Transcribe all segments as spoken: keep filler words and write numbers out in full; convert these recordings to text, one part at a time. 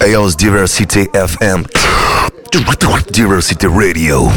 Chaos Diversity эф эм. Diversity Radio.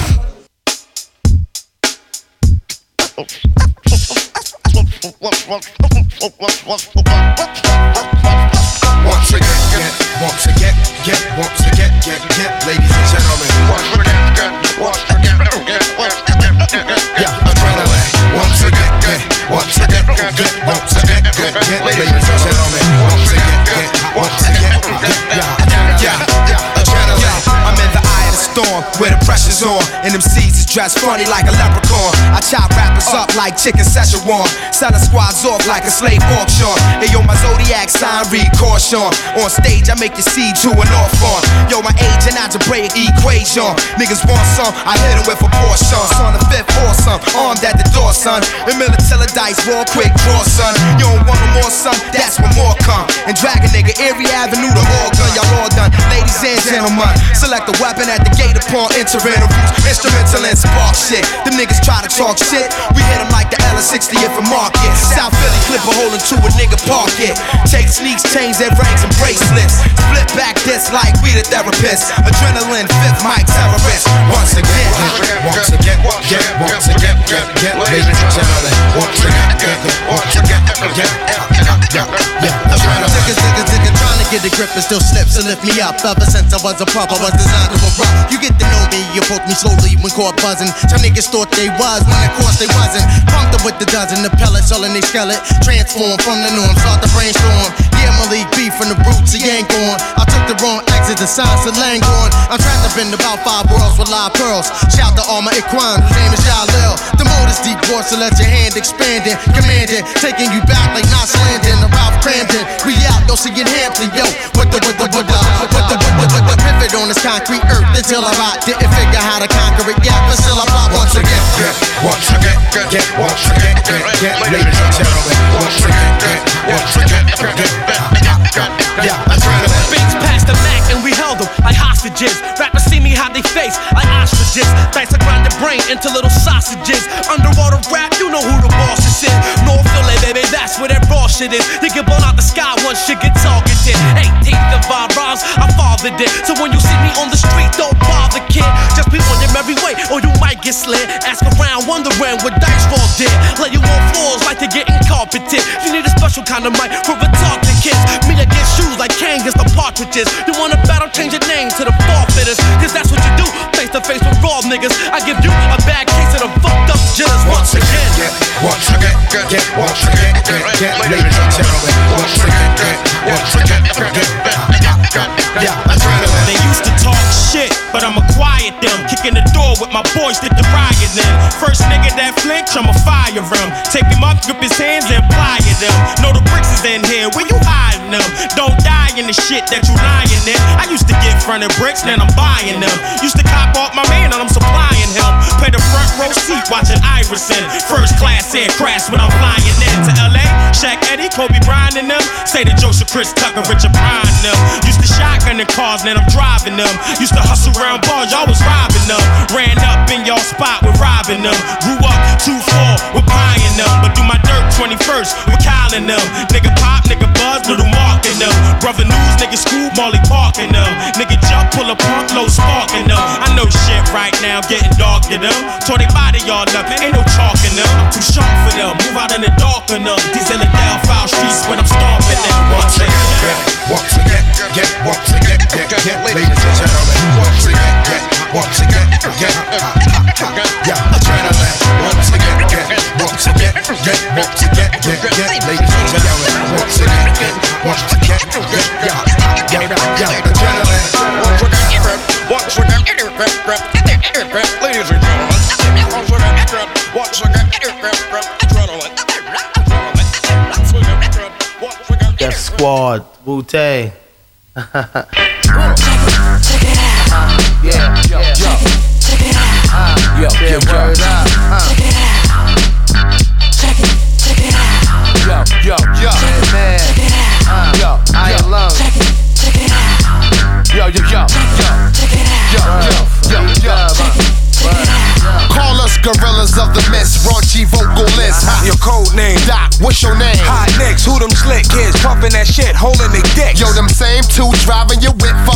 Once again, get, once again, get, once again, get, get, ladies and gentlemen. Once again, get, once again, get, once again, get, yeah, adrenaline. Once again, get, once again, get, once again, get, get, ladies and gentlemen. Once again, get, once again, get, yeah, yeah, yeah, adrenaline. I'm in the eye of the storm where the pressure's on, and them seeds is dressed funny like a leprechaun. I chop rappers up like chicken Szechuan, selling squads off like a slave auction. Hey yo, my zodiac sign read caution. On stage I make you see to an off on. Yo, my age and algebraic equation. Niggas want some, I hit them with a portion. Son of fifth awesome, armed at the door, son. The military dice, roll quick draw, son. You don't want no more, son, that's when more come. And drag a nigga Erie Avenue to Oregon, y'all all done. Ladies and gentlemen, select a weapon at the gate upon entering the roots. Instrumental and spark shit. Them niggas try to talk shit, we hit them like the L sixtieth for market. South Philly clip a hole into a nigga park it. Take sneaks, chains and rings and bracelets. Split back this like we the therapists. Adrenaline, fifth mic terrorist. Once again, once again, get, once again, get, get, ladies and gentlemen. Once again, get, once again, get, yeah, yeah, adrenaline. Niggas, niggas, niggas trying to get the grip and still slips and lift me up. Ever since I was a pup, I was designed to erupt. You get to know me, you poke me slowly when caught buzzing. Some niggas thought they was, when of course they wasn't. Pumped up with the dozen, the pellets all in they skeleton. Transform from the norm, start the brainstorm. Yeah, Malik B from the roots, he ain't gone. I took the wrong exit, the signs of Langorn. I'm trapped up in about five worlds with live pearls. Shout to all my Iquan, whose name is Jalil. The mode is deep voice, so let your hand expanding. Commanding, taking you back like Knots Landing or Ralph Cramden. We out, don't see it Hampton, yo. What the, what the, what the, what the, what the, what the, what the pivot on this concrete earth until I rot. Didn't figure how to conquer it, yeah, but still I pop once again. Get, once again, get, once again, get, get, ladies and gentlemen. Once again, get, once again, get, yeah, adrenaline. Beats past the Mac and we held them like hostages. Rappers see me how they face like ostriches. Dice I grind the brain into little sausages. Underwater rap, you know who the boss is. North Philly, baby, that's where that raw shit is. You get blown out the sky once shit get targeted. eighteenth of our rhymes, I fathered it. So when you see me on the street, don't bother, kid. Just be on your merry way or you might get slid. Ask around, wondering what Dice Raw did. Lay you on floors like they're getting carpeted. You need a special kind of mic for retarded kids. Me against shoes like Kane against the partridges. You wanna battle, change your name to the forfeiters. Cause that's what you do, face to face with raw niggas. I give you a bad case of the fucked up jitters. Once again, get, once again, get, once again, get, get, ladies and gentlemen. Once again, get, once again, get, yeah, adrenaline. They used to talk shit, but I'ma quiet them. Kicking the door with my boys, did the riot them. First nigga that flinch, I'ma fire him. Take him up, grip his hands and ply them. Know the bricks is in here, where you hiding them? Don't die in the shit that you lying in. I used to get fronted bricks, then I'm buying them. Used to cop off my man and I'm supplying him. Pay the front row seat watching Iverson. First class air crash when I'm flying in to L A. Shaq Eddie, Kobe Bryant and them. Say to Joseph, Chris Tucker, Richard Pryor and them. Used to shotgun the cars, then I'm driving them. Used to hustle around bars, y'all was robbing them. Ran up in y'all spot with robbing them. Grew up two four with buying them. But do my dirt twenty-first with Kyle and them. Nigga pop, nigga buzz, little Mark in them. Brother News, nigga Scoop, Molly Park in them. Nigga jump, pull a pump, low spark in them. I know shit right now, getting dark in them. Tore they body y'all up, ain't no chalk in them. I'm too sharp for them, move out in the dark in them. These Illidale foul streets when I'm stomping them. Once again, get, once again, get, once again, get, get, ladies and gentlemen. Once again, get, once again, get, yeah, adrenaline. Once again, get, once again, get, once again, get, get, ladies and gentlemen. Once again, get, once again, get, yeah, yeah, yeah, adrenaline. Once again, get, once again, get, get, ladies and gentlemen. Once again, get, once again, get, adrenaline. Def Squad, Wu-Tang. Check it out. Yeah, yo, yo. Check it out. Yo, yo, yo. Check it out. Check it, check it out. Yo, yo, yo. Man, Check it out. yo, I am love. Check it, check it out. Yo, yo, yo, yo. Check it out. Yo, yo, yo, yo. Call us gorillas of the mist, raunchy vocalists. Your code name, Doc, what's your name? Hot Nicks, who them slick kids pumping that shit, holding they dicks? Yo, them same two driving your whip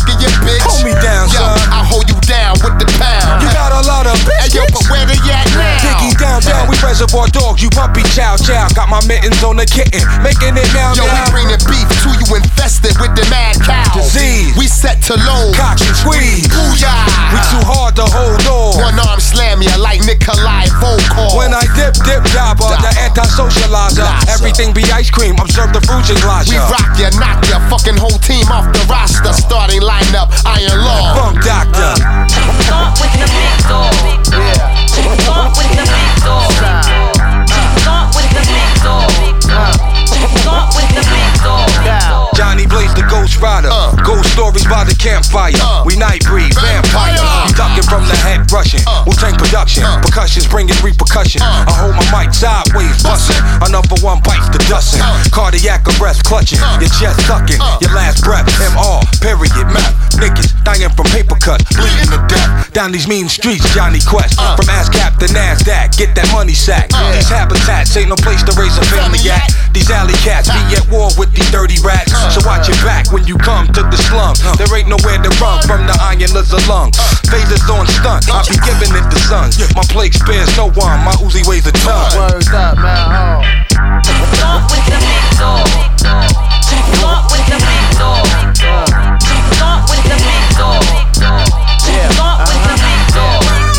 Reservoir Dogs, you puppy chow chow. Got my mittens on the kitten, making it now. Yo, now. we bringing beef to you infested with the mad cow. Disease. We set to load. Cock and squeeze. Booyah. We too hard to hold on. One arm slam ya like Nikolai Volkov. When I dip, dip, dabber, the anti-socializer. Laza. Everything be ice cream, observe the fruit glass. We rock ya, knock ya, fucking whole team off the roster. Starting lineup, Iron Law. Funk Doctor. Start with the big dog. Yeah. Start with the big dog. Start with the big dog. Start with the big dog. Johnny Blaze the Ghost Rider. Uh. Ghost stories by the campfire. Uh. We night breed, vampire. Vampire. You ducking from the head rushing. Uh. Wu-Tang production. Uh. Percussions bringing repercussion. Uh. I hold my mic sideways, busting. Another one bites the dustin'. Uh. Cardiac arrest clutching. Uh. Your chest sucking. Uh. Your last breath. M R. Period. Map. Niggas dying from paper cuts. Bleeding to death. Down these mean streets, Johnny Quest. Uh. From ASCAP to NASDAQ. Get that money sack. Uh. These habitats ain't no place to raise a family at. These alley cats be at war with these dirty rats. So watch your back when you come to the slum. There ain't nowhere to run from the iron lizard lung. Phasers on stunt, I be giving it to sons. My plate spares no one, my Uzi weighs a ton. Word up, man. Start with the big dog. Start with the big dog. Start with the big dog. Start with the big dog.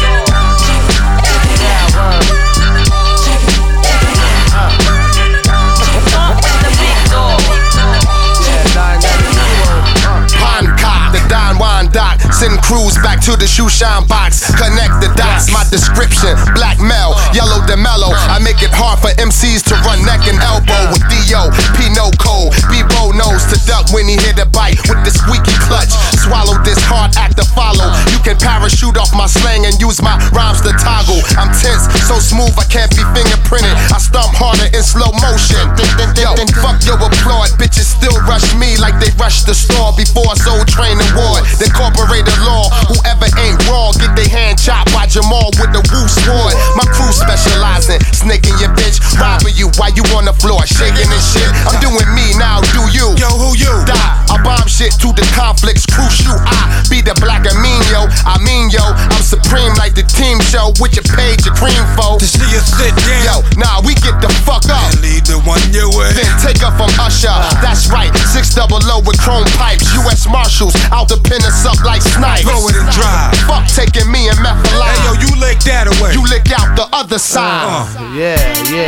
Start with the big dog. Pancak, the Don Juan Doc. Send crews back to the shoe shine box. Connect the dots, my description. Black Mel, yellow the mellow. I make it hard for M Cs to run neck and elbow with D O, Pino Cole. B-Bo knows to duck when he hit a bite with the squeaky clutch. Swallow this hard act to follow. You can parachute off my slang and use my rhymes to toggle. I'm tense, so smooth I can't be fingerprinted. I stomp harder in slow motion. Yo, fuck your applaud. Bitches still rush me like they rush the store before Soul Train Award. Then corporated law. Whoever ain't raw, get they hand chopped by Jamal with the woo sword. My crew specializing, snaking your bitch, robbing you while you on the floor, shaking and shit. I'm doing me now, do you? Yo, who you? Die. I bomb shit to the conflicts, crew shoot. I be the black amino. I mean, yo, I'm supreme like the team show with your page, your cream foe. To see you sit Yo, down. nah, we get the fuck up. And leave the one you with. Then take up from Usher. That's right, six double O with chrome pipes. U S Marshals out to pin us up like snipes. Blow it and drive. Fuck taking me and meth alive. Hey yo, you lick that away. You lick out the other side. Uh. Yeah, yeah.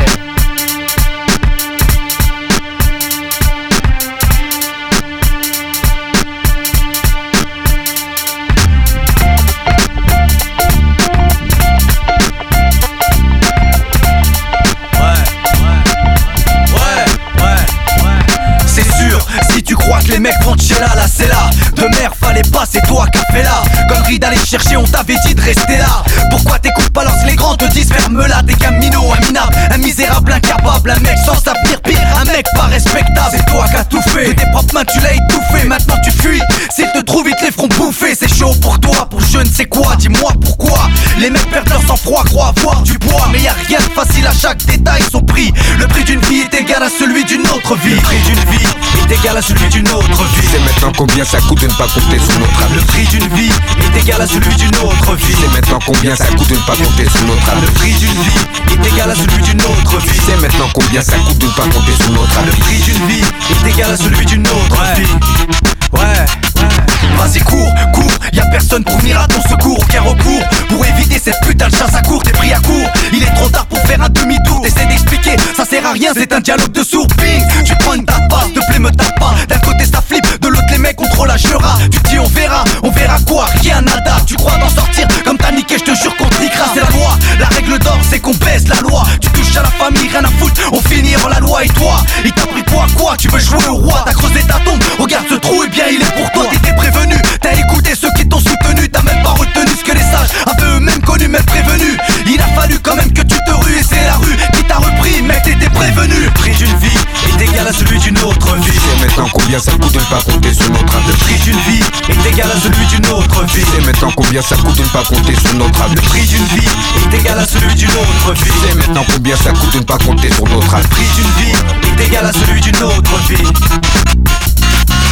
Si tu crois que les mecs vont te chier là, là c'est là. De merde fallait pas, c'est toi qu'a fait là. Connerie d'aller chercher, on t'avait dit de rester là. Pourquoi t'écoutes pas lorsque les grands te disent ferme-la? T'es qu'un minot, un minable, un misérable, incapable. Un mec sans avenir, pire, un mec pas respectable. C'est toi qu'a tout fait, de tes propres mains tu l'as étouffé. Maintenant tu fuis, s'ils te trouvent ils te les feront bouffer. C'est chaud pour toi, pour je ne sais quoi, dis-moi pourquoi. Les mecs perdent leur sang-froid, croient avoir du poids. Mais y'a rien de facile, à chaque détail son prix. Le prix d'une vie est égal à celui d'une autre vie. Le prix d'une vie est égal à celui d'une autre vie. C'est maintenant combien ça coûte de ne pas compter sur notre âme. Le prix d'une vie est égal à celui d'une autre vie. C'est maintenant combien ça coûte de ne pas compter sur notre âme. Le prix d'une vie est égal à celui d'une autre vie. C'est maintenant combien ça coûte de ne pas compter sur notre âme. Le prix d'une vie est égal à celui d'une autre vie. Ouais, ouais. Vas-y cours, cours, y'a personne pour venir à ton secours. Aucun recours pour éviter cette putain de chasse à court. T'es pris à court, il est trop tard pour faire un demi-tour. T'essaies d'expliquer, ça sert à rien, c'est un dialogue de sourds. Ping, tu prends une tape pas, s'il te plaît me tape pas. D'un côté ça flippe, de l'autre les mecs contrôlent la jura. Tu te dis on verra, on verra quoi, rien nada. Tu crois d'en sortir comme t'as niqué, je te jure qu'on te niquera. C'est la loi, la règle d'or c'est qu'on baisse la loi. Tu touches à la famille, rien à foutre, on finit en la loi. Et toi, il t'a pris quoi quoi, tu veux jouer au roi. T'as creusé ta tombe, regarde ce trou, et bien il est pour toi. T'étais prévenu, t'as écouté ceux qui t'ont soutenu. T'as même pas retenu ce que les sages avaient eux-mêmes connu, même prévenu. Il a fallu quand même que tu te rues, et c'est la rue qui t'a repris, mec t'étais prévenu. Le prix d'une vie est égal à celui d'une autre vie. C'est maintenant combien ça coûte de ne pas compter sur notre âme. Le prix d'une vie est égal à celui d'une autre vie. C'est maintenant combien ça coûte de ne pas compter sur notre âme. Le prix d'une vie est égal à celui d'une autre vie. C'est maintenant combien ça coûte de ne pas compter sur notre âme. Le prix d'une vie est égal à celui d'une autre vie.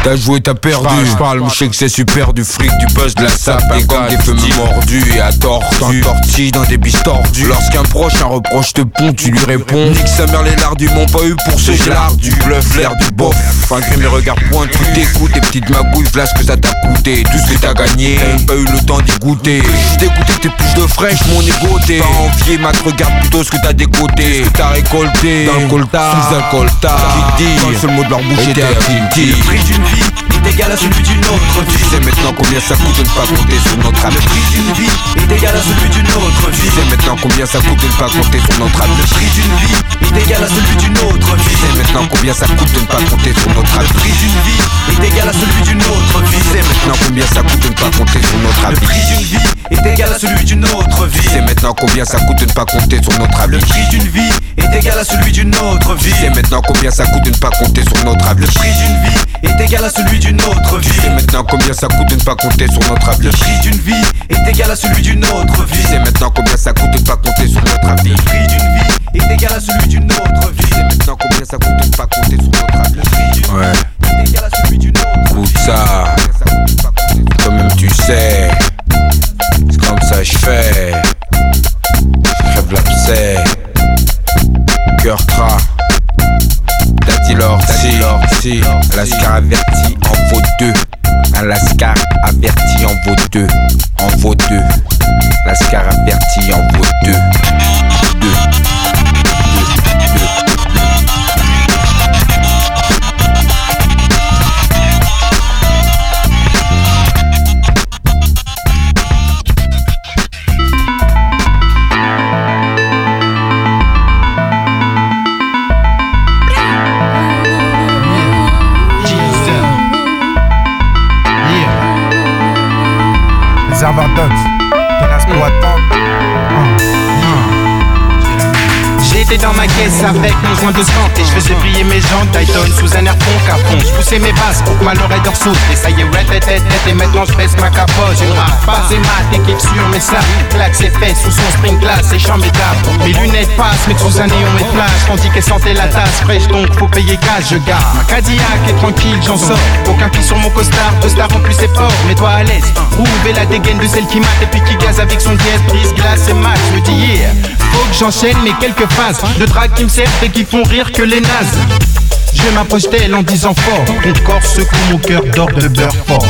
T'as joué, t'as perdu. J'parle, je sais que c'est super, du fric, du buzz, de la sape, des gants, des feux mordus et à tordu. Tortilles dans des biches tordues. Lorsqu'un proche, un reproche te pond, tu lui réponds. Nique sa mère, les lardus m'ont pas eu pour ce l'art du bluff, l'air du bof. Malgré mes regards pointus, t'écoutes tes petites magouilles, voilà ce que ça t'a coûté. Tout ce que t'as gagné, t'as même pas eu le temps d'y goûter. Juste d'écouter tes plus de fraîche, mon égo t'es pas envié, ma regarde plutôt ce que t'as décoté. Ce que t'as récolté dans le coltard, sous un coltard. Qui dit, le seul mot de leur bouche était à Kinky. Le prix d'une vie est égal à celui d'une autre vie. Tu sais maintenant combien ça coûte de ne pas compter sur notre ami. Le prix d'une vie est égal à celui d'une autre vie. Tu sais maintenant combien ça coûte de ne pas compter sur notre ami. Le prix d'une vie est égal à celui d'une autre vie. Tu sais maintenant combien ça coûte de ne pas compter sur notre ami. Le prix d'une vie est égal à celui d'une autre vie. Tu sais maintenant combien ça coûte de ne pas compter sur notre ami. Le prix d'une vie est égal à celui d'une autre vie. Tu sais maintenant combien ça coûte de ne pas compter sur notre ami. Le prix d'une vie est égal à celui d'une autre vie. Tu sais maintenant combien ça coûte de ne pas compter sur notre ami. Le prix d'une vie est égal à celui d'une autre vie. Tu sais maintenant combien ça coûte de ne pas compter sur notre ami. Le prix d'une vie est égal à celui d'une autre vie. Tu sais maintenant combien ça coûte de ne pas compter sur notre ami. Le prix d'une vie est égal à celui d'une autre vie. Tu sais maintenant combien ça coûte de ne pas compter sur notre ami. Le prix d'une ouais. vie est égal à celui d'une autre vie. Écoute ça, toi-même tu sais, c'est comme ça je fais. Je crève l'abcès, cœur tra. Daddy Lorty, un lascar averti en vaut deux. Un lascar averti en vaut deux. En vaut deux. Lascar averti en vaut deux. Deux. J'étais dans ma caisse avec mon joint de skunk et je faisais briller mes jambes Titan sous un air fond à fond. Je poussais mes basses pour que ma l'oreille saute. Et ça y est, ouais, tête, tête, tête. Et maintenant je baisse ma capote. J'ai une rate, pas et mat, équipe sur mes sacs. Claque ses fesses sous son spring glass et chambre étape. Mes lunettes passent, mais sous un néon et flash. Tandis qu'elle sentait la tasse fraîche, donc faut payer gaz, je garde. Ma Cadillac est tranquille, j'en sors. Aucun pied sur mon costard, deux stars en plus c'est fort. Mets-toi à l'aise, rouvre la dégaine de celle qui mate et puis qui gaze avec son dièse, brise, glace et mat. Je me dis yeah, faut que j'enchaîne mes quelques phases de drague qui me servent et qui font rire que les nazes. Je m'approche d'elle en disant fort, ton corps secoue, mon cœur dort de beurre fort.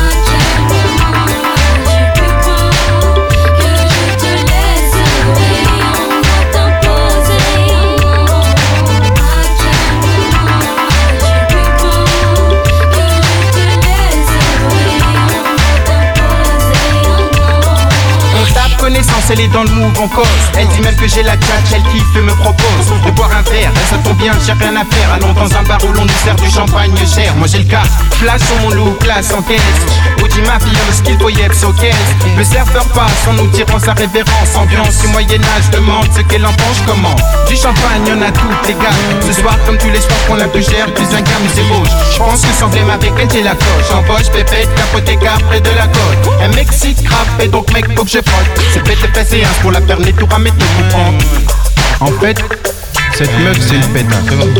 Connaissance, elle est dans le move en cause. Elle dit même que j'ai la tchatch, elle kiffe et me propose de boire un verre, elle ça tombe bien, j'ai rien à faire. Allons dans un bar où l'on nous sert du champagne cher. Moi j'ai le cas, flash sur mon loup, classe en caisse. Audi ma fille, le skill pour yeps au caisse. Le serveur passe en nous tirant sa révérence. Ambiance du Moyen-Âge, demande ce qu'elle en pense, comment. Du champagne, y'en a toutes les gars. Ce soir, comme tous les soirs, qu'on la plus chère, plus un gamme, c'est rouge. J'pense que sans blême avec elle, j'ai la coche. En poche, pépette, capothéca près de la côte. Un mec si crap, et donc mec, faut que je frotte. C'est bête et fait séance pour la faire les tours à mettre le comprendre. En fait, cette meuf c'est une pète.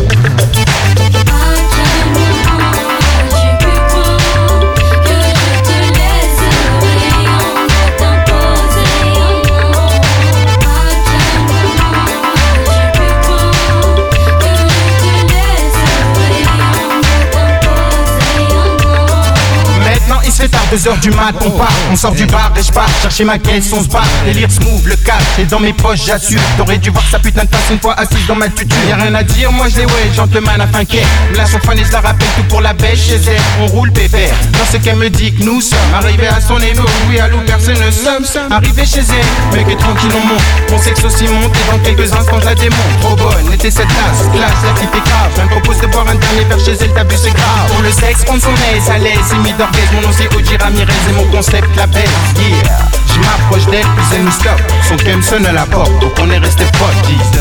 Il se fait tard, deux heures du mat, on part, on sort du bar et je pars chercher ma caisse, on se bat, délire smooth, le cash est dans mes poches, j'assure. T'aurais dû voir sa putain de face une fois assise dans ma tutu. Y'a rien à dire, moi je l'ai ouais, gentleman a finqué. La champagne et je la rappelle tout pour la bêche chez elle, on roule pépère. Dans ce qu'elle me dit que nous sommes arrivés à son égo, oui à l'eau personne ne sommes arrivés chez elle, mec est tranquille on monte, mon sexe aussi monte et dans quelques instants je la démonte. Trop bonne était cette tasse, classe, la petite est grave. Je me propose de boire un dernier verre chez elle, t'as bu c'est grave. Pour le sexe, on s'en aise, à l'aise, imite d'orgasme, mon nom c'est Oji Ramirez et mon concept la belle, yeah. Je m'approche d'elle, puis elle nous stoppe. Son cam sonne à la porte, donc on est resté potes, dix.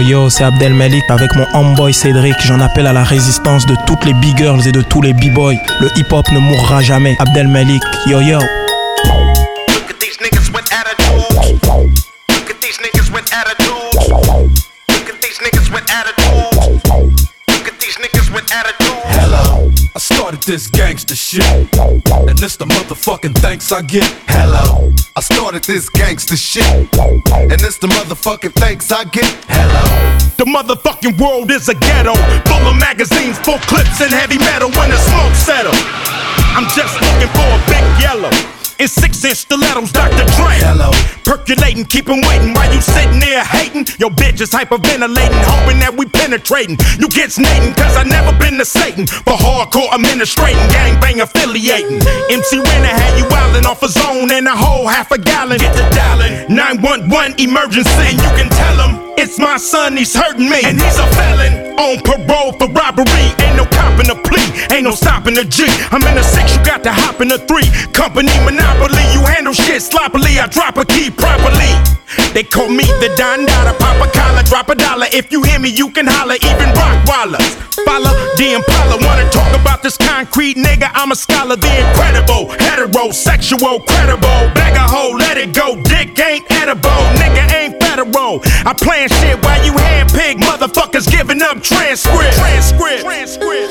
yo, c'est Abdel Malik avec mon homeboy Cédric. J'en appelle à la résistance de toutes les big girls et de tous les b-boys. Le hip-hop ne mourra jamais. Abdel Malik, yo yo. Look at these niggas with attitudes. Look at these niggas with attitudes. Look at these niggas with attitudes. Look at these niggas with attitudes. Hello, I started this gangster shit, and this the motherfucking thanks I get. Hello, I started this gangster shit, and this the motherfucking thanks I get. Hello, the motherfucking world is a ghetto, full of magazines, full clips, and heavy metal. When the smoke settle, I'm just looking for a big yellow in six-inch stilettos, Doctor Dre. Hello, percolating, keep 'em waiting while you sitting there hating. Your bitch is hyperventilating, hoping that we penetrating. You get snating, cause I never been to Satan. For hardcore administrating, gangbang affiliating. M C Renner had you wildin' off a zone and a whole half a gallon. Get the dialing, nine one one emergency. And you can tell him, it's my son, he's hurting me. And he's a felon, on parole for robbery. Ain't no copping a plea, ain't no stopping a G. I'm in a six, you got to hop in a three. Company monopoly, you handle shit sloppily. I drop a key properly. They call me the Don Dada, pop a collar, drop a dollar. If you hear me, you can holler, even Rockwallers. Follow the Impala, wanna talk about this concrete nigga? I'm a scholar, the incredible, heterosexual, credible. Bag a hoe, let it go, dick ain't edible, nigga ain't federal. I plan shit while you handpick, motherfuckers giving up transcript. Transcript. Transcript.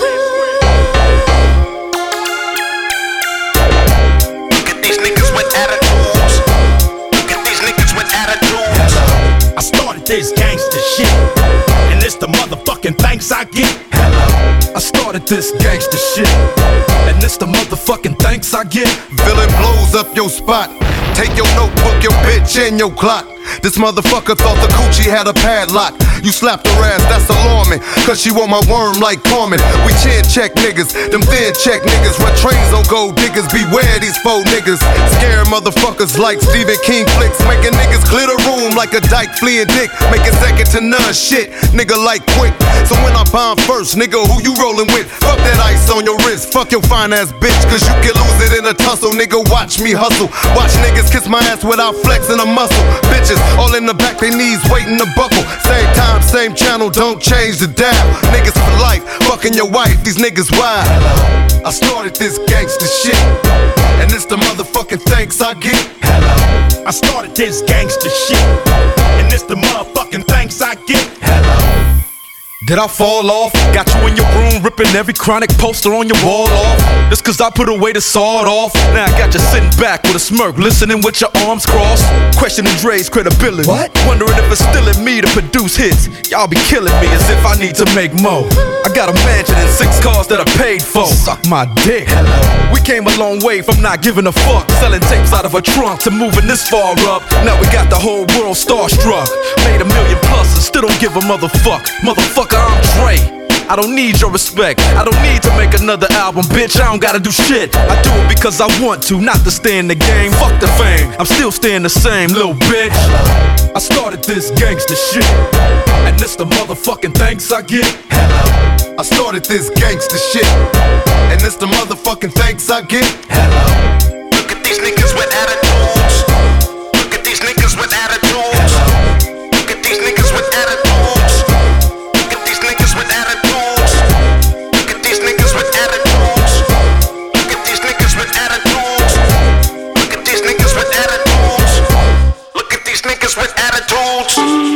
look at these niggas with attitudes. Look at these niggas with attitudes. Hello, I started this gangster shit, and it's the motherfucking thanks I get. Hello, I started this gangster shit, and it's the motherfucking thanks I get. Villain blows up your spot. Take your notebook, your bitch, and your clock. This motherfucker thought the coochie had a padlock. You slapped her ass, that's alarming, cause she want my worm like Carmen. We chin check niggas, them thin check niggas. Run trains on gold diggers, beware these faux niggas. Scare motherfuckers like Stephen King flicks. Making niggas clear the room like a dyke fleeing dick. Making second to none shit, nigga like quick. So when I bomb first, nigga, who you rolling with? Fuck that ice on your wrist, fuck your fine ass bitch. Cause you can lose it in a tussle, nigga, watch me hustle. Watch niggas kiss my ass without flexing a muscle. Bitches all in the back, they knees waiting to buckle. Same time, same channel, don't change the dial. Niggas for life, fucking your wife, these niggas wild. Hello, I started this gangster shit, and it's the motherfucking thanks I get. Hello, I started this gangster shit, and it's the motherfucking thanks I get. Hello, did I fall off? Got you in your room ripping every chronic poster on your wall off. Just cause I put away the sawed off. Now I got you sitting back with a smirk, listening with your arms crossed, questioning Dre's credibility. What? Wondering if it's still in me to produce hits. Y'all be killing me as if I need to make more. I got a mansion and six cars that I paid for. Suck my dick. Hello. We came a long way from not giving a fuck, selling tapes out of a trunk to moving this far up. Now we got the whole world starstruck. Made a million plus and still don't give a motherfuck. Motherfucker, I'm Dre. I don't need your respect. I don't need to make another album, bitch. I don't gotta do shit. I do it because I want to, not to stay in the game. Fuck the fame, I'm still staying the same, little bitch. I started this gangster shit, and it's the motherfucking thanks I get. Hello, I started this gangster shit, and it's the motherfucking thanks I get. Hello, look at these niggas with attitudes. Look at these niggas with attitudes. Look at these niggas with attitudes. Look at these niggas with attitudes. Look at these niggas with attitudes. Look at these niggas with attitudes. Look at these niggas with attitudes. Look at these niggas with attitudes.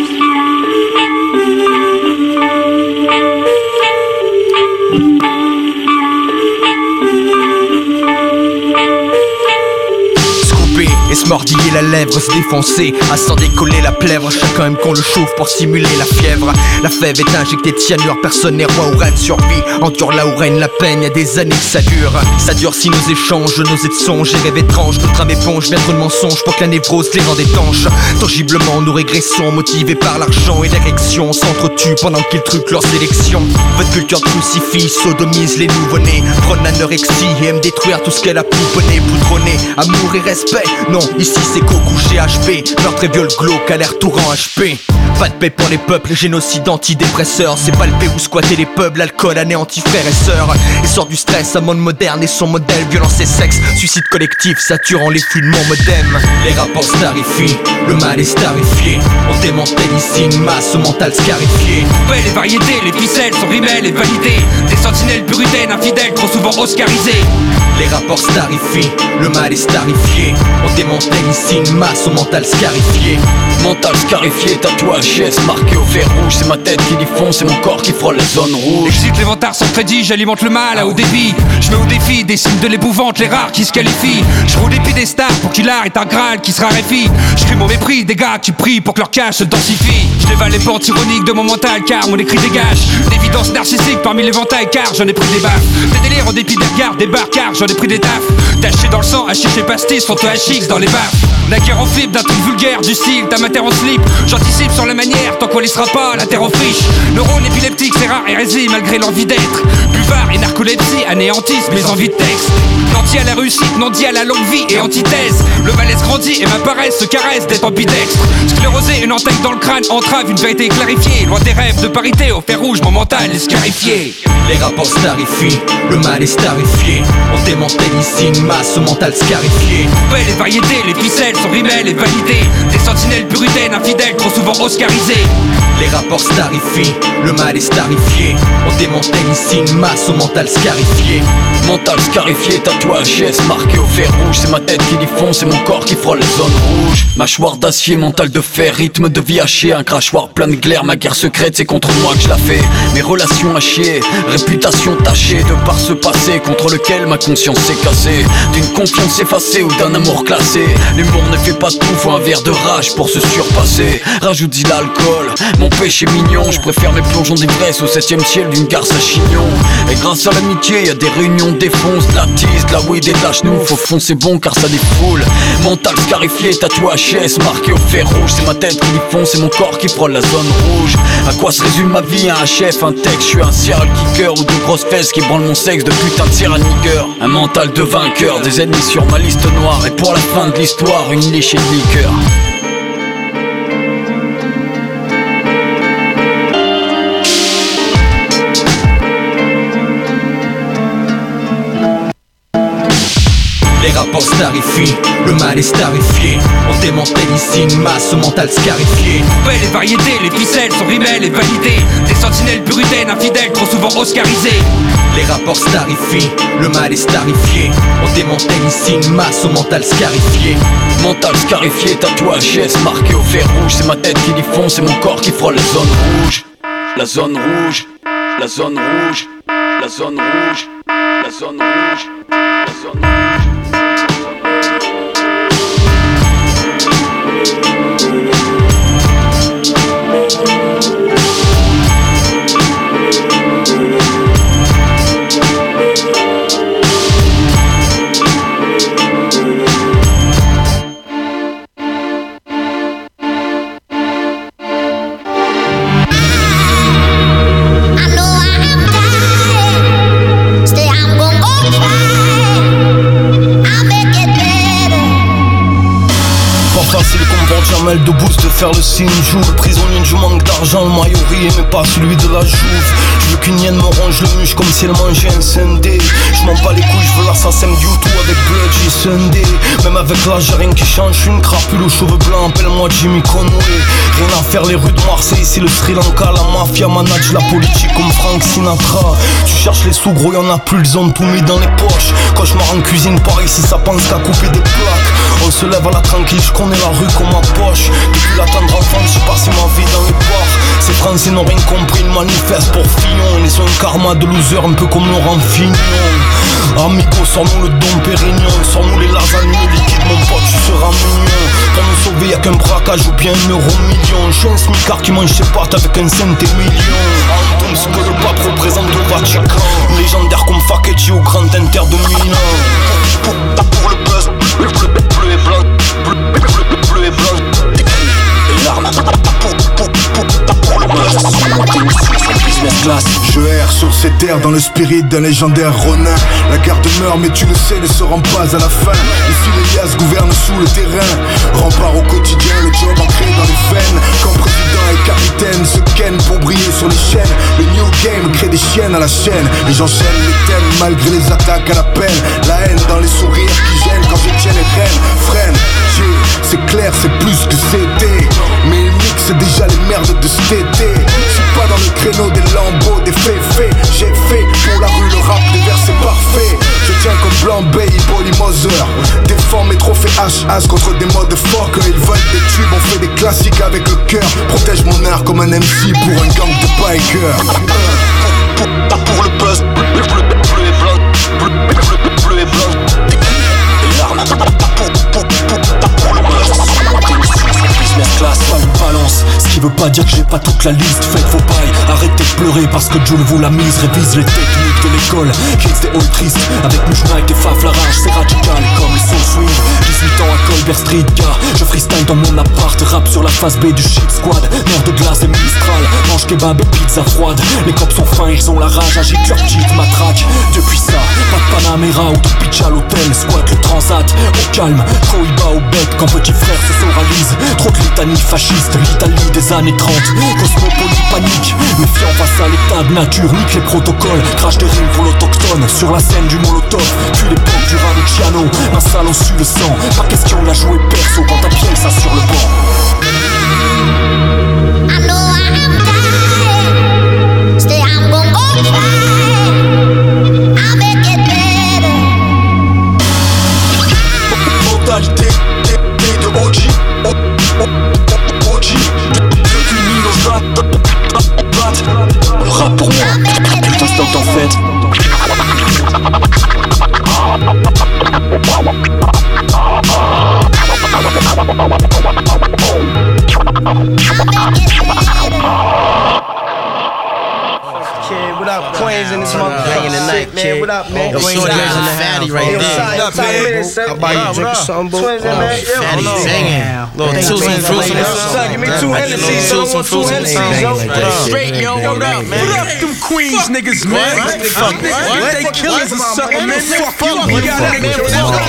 Et se mordiller la lèvre, se défoncer, à s'en décoller la plèvre. Chacun aime qu'on le chauffe pour simuler la fièvre. La fève est injectée de cyanure, personne n'est roi ou reine survie. Endure là où règne la peine, y'a des années que ça dure. Ça dure si nos échanges, nos aides songes et rêves étranges. Notre âme éponge, bien trop de mensonges pour que la névrose les rende étanches. Tangiblement, nous régressons, motivés par l'argent et l'érection. S'entretuent pendant qu'ils truquent leur sélection. Votre culture de crucifix sodomise les nouveau-nés. Prône l'anorexie et aime détruire tout ce qu'elle a pouponné, poudronné. Amour et respect, non, ici c'est Goku G H P. Meurtre et viol glauque, alerte tout rang H P. Pas de paix pour les peuples, génocide antidépresseur. C'est palper ou squatter les pubs, l'alcool anéantit frères et sœurs. Et sort du stress, un monde moderne et son modèle. Violence et sexe, suicide collectif, saturant les flux de mon modem. Les rapports starifient, le mal est starifié. On démantèle ici une masse au mental scarifié. Ouais, les variétés, les ficelles sont rimelles et validées. Des sentinelles puritaines, infidèles, trop souvent oscarisées. Les rapports starifient, le mal est starifié. On démantèle ici une masse au mental scarifié. Mental scarifié, tatouage, yes, marqué au fer rouge. C'est ma tête qui défonce, c'est mon corps qui frôle la zone rouge. Excite les vantards sans crédit, j'alimente le mal à haut débit. Je mets au défi des signes de l'épouvante, les rares qui se qualifient. Je roule des piédestals pour qu'il est un graal qui se raréfie. Je crie mon mépris des gars qui prient pour que leur cache se densifie. Je dévale les portes ironiques de mon mental car mon écrit dégage d'évidence narcissique parmi l'éventail car j'en ai pris des baffes. Des délires en dépit des regards, des barres car j'en ai pris des tafs. Taché dans le sang, hachiche et pastis, photo H X dans les baffes. La guerre en fibre d'un truc vulgaire du style ta mater en slip. J'anticipe sur la manière tant qu'on laissera pas la terre en friche. Neurone épileptique, c'est rare hérésie malgré l'envie d'être. Buvard et narcolepsie anéantissent mes envies de texte. Nanti à la réussite, non dit à la longue vie et antithèse. Le malaise grandit et ma paresse se caresse d'être ambidextre. Sclérosé, une entaille dans le crâne entrave une vérité clarifiée. Loin des rêves de parité, au fer rouge, mon mental est scarifié. Les rapports starifient, le mal est starifié. On démantèle ici une masse au mental scarifié. Ouais, les variétés, les ficelles sont rimelles et validées. Des sentinelles puritaines, infidèles, trop souvent oscarisées. Les rapports starifient, le mal est starifié. On démantèle ici une masse au mental scarifié. Mental scarifié, tatouage, yes, marqué au fer rouge. C'est ma tête qui défonce, c'est mon corps qui frôle les zones rouges. Mâchoire d'acier, mental de fer, rythme de vie haché. Un crachoir plein de glaire, ma guerre secrète, c'est contre moi que je la fais. Mes relations à chier, réputation tachée de par ce passé contre lequel ma conscience s'est cassée. D'une confiance effacée ou d'un amour classé. L'humour ne fait pas tout, faut un verre de rage pour se surpasser. Rajoute-y l'alcool, mon péché mignon. Je préfère mes plongeons d'ivresse au septième ciel d'une garce à chignon. Et grâce à l'amitié, y'a des réunions de défonce, de la tise, de la weed et de la chenou. Faut foncer bon car ça défoule. Mental scarifié, tatouage S, marqué au fer rouge. C'est ma tête qui défonce, c'est mon corps qui frôle la zone rouge. À quoi se résume ma vie, un chef, un texte. Je suis un serial kicker ou de grosses fesses qui branlent mon sexe de putain de tyranniqueur. Un mental de vainqueur, des ennemis sur ma liste noire. Et pour la fin de l'histoire, une lichée de liqueur. Les rapports starifient, le mal est starifié. On démantèle ici une masse au mental scarifié. Ouais, les variétés, les ficelles sont rimelles et validées. Des sentinelles puritaines, infidèles, trop souvent oscarisées. Les rapports starifient, le mal est starifié. On démantèle ici une masse au mental scarifié. Mental scarifié, tatouage S, marqué au fer rouge. C'est ma tête qui défonce, c'est mon corps qui frôle la zone rouge. La zone rouge, la zone rouge, la zone rouge, la zone rouge, la zone rouge. Jamel de boost de faire le signe joue. Le prisonnier du manque d'argent, le maillot rayé mais pas celui de la jouve. Je veux qu'une hyène me ronge le muche comme si elle mangeait un Sunday. Je m'en bats les couilles, je veux l'assassin du tout avec Blood J Sunday. Même avec l'âge y'a rien qui change, je suis une crapule aux cheveux blancs, appelle-moi Jimmy Conway. Rien à faire les rues de Marseille, c'est le Sri Lanka. La mafia manage la politique comme Frank Sinatra. Tu cherches les sous gros, y'en a plus, ils ont tout mis dans les poches. Cauchemar en cuisine, par ici ça pense qu'à couper des plaques. On se lève à la tranquille, je connais la rue comme ma poche. Depuis la tendre enfance, j'ai passé ma vie dans les bars. Ces Français n'ont rien compris, ils manifestent pour Fillon. Ils ont un karma de loser, un peu comme Laurent Fignon. Amigo, sors-nous le Dom Pérignon. Sors-nous les lasagnes, le liquide, mon pote, tu seras mignon. Pour nous sauver, y'a qu'un braquage ou bien un euro million. Je suis un smicard qui mange ses pattes avec un cent et million. Antoum, ce que le pape représente au Vatican. Légendaire comme Facchetti au Grand Inter de Milan. Pour, pour le buzz, bleu, bleu, bleu et blanc. Bleu, bleu, bleu, bleu et blanc. Et l'arme pour, pour, pour, pour le buzz. Je erre sur ces terres dans le spirit d'un légendaire Ronin. La garde meurt mais tu le sais ne se rend pas à la fin. Ici les liasses gouvernent sous le à la chaîne. Et j'enchaîne les thèmes malgré les attaques à la peine. La haine dans les sourires qui gênent quand je tiens les rênes. Freine, yeah, c'est clair, c'est plus que c'était. Mais il mixe déjà les merdes de cet été. Je suis pas dans le créneau des lambeaux, des faits faits. J'ai fait pour la rue le rap des versets parfaits. Je tiens comme Blanc Bay, Polly Mother. Défends mes trophées H H contre des motherfuckers. Ils veulent des tubes, on fait des classiques avec le cœur. Protège mon art comme un M C pour un gang de bikers. Pour, pour le buzz, bleu, bleu, bleu et blanc, bleu, bleu, bleu et blanc. Et l'arme, pour, pour, pour, pour le buzz. Business class, pas une balance. Ce qui veut pas dire que j'ai pas toute la liste. Faites vos bails, arrêtez de pleurer parce que Jules vous l'a mise. Révise les techniques de l'école. Kids des all tristes. Avec Mouchnaï et Faf la rage, c'est radical comme les soul swing. dix-huit ans à Colbert Street, gars. Je freestyle dans mon appart. Rap sur la face B du shit squad. Mer de glace et Mistral. Mange kebab et pizza froide. Les cops sont fins, ils ont la rage. Agite leur petite matraque. Depuis ça, pas de Panamera ou de pitch à l'hôtel. Squat le transat, au calme. Cohiba au bec quand petit frère se soralise. Trop de litanie fasciste, l'Italie des années trente. Cosmopolis panique, méfiant face à l'état de nature. Nique les protocoles, crash des rimes pour l'autochtone. Sur la scène du molotov, puis l'époque du Raluciano. Un salon su le sang, pas question de la jouer perso quand t'as pied ça sur le banc. I know I am tired. Stay, I'm gon' go try. I'll make it better. Mentalité de O G, O G. Depuis mille aux dates, le rap pour moi, putain c'est en fait. Kid, what up, Queens in this motherfucking tonight, man. What up, man? Yo, Queens in the fatty right there. What up, man? I'll buy you a drink or something, boo. Twins in, man. Fatty singing. Little two some fruits in there. Give me two Hennessy's, son. Two fruits in there. Straight, yo, what up, man? What up, them Queens niggas, man? Fuck, What? They killers or something, man. Fuck you. You gotta get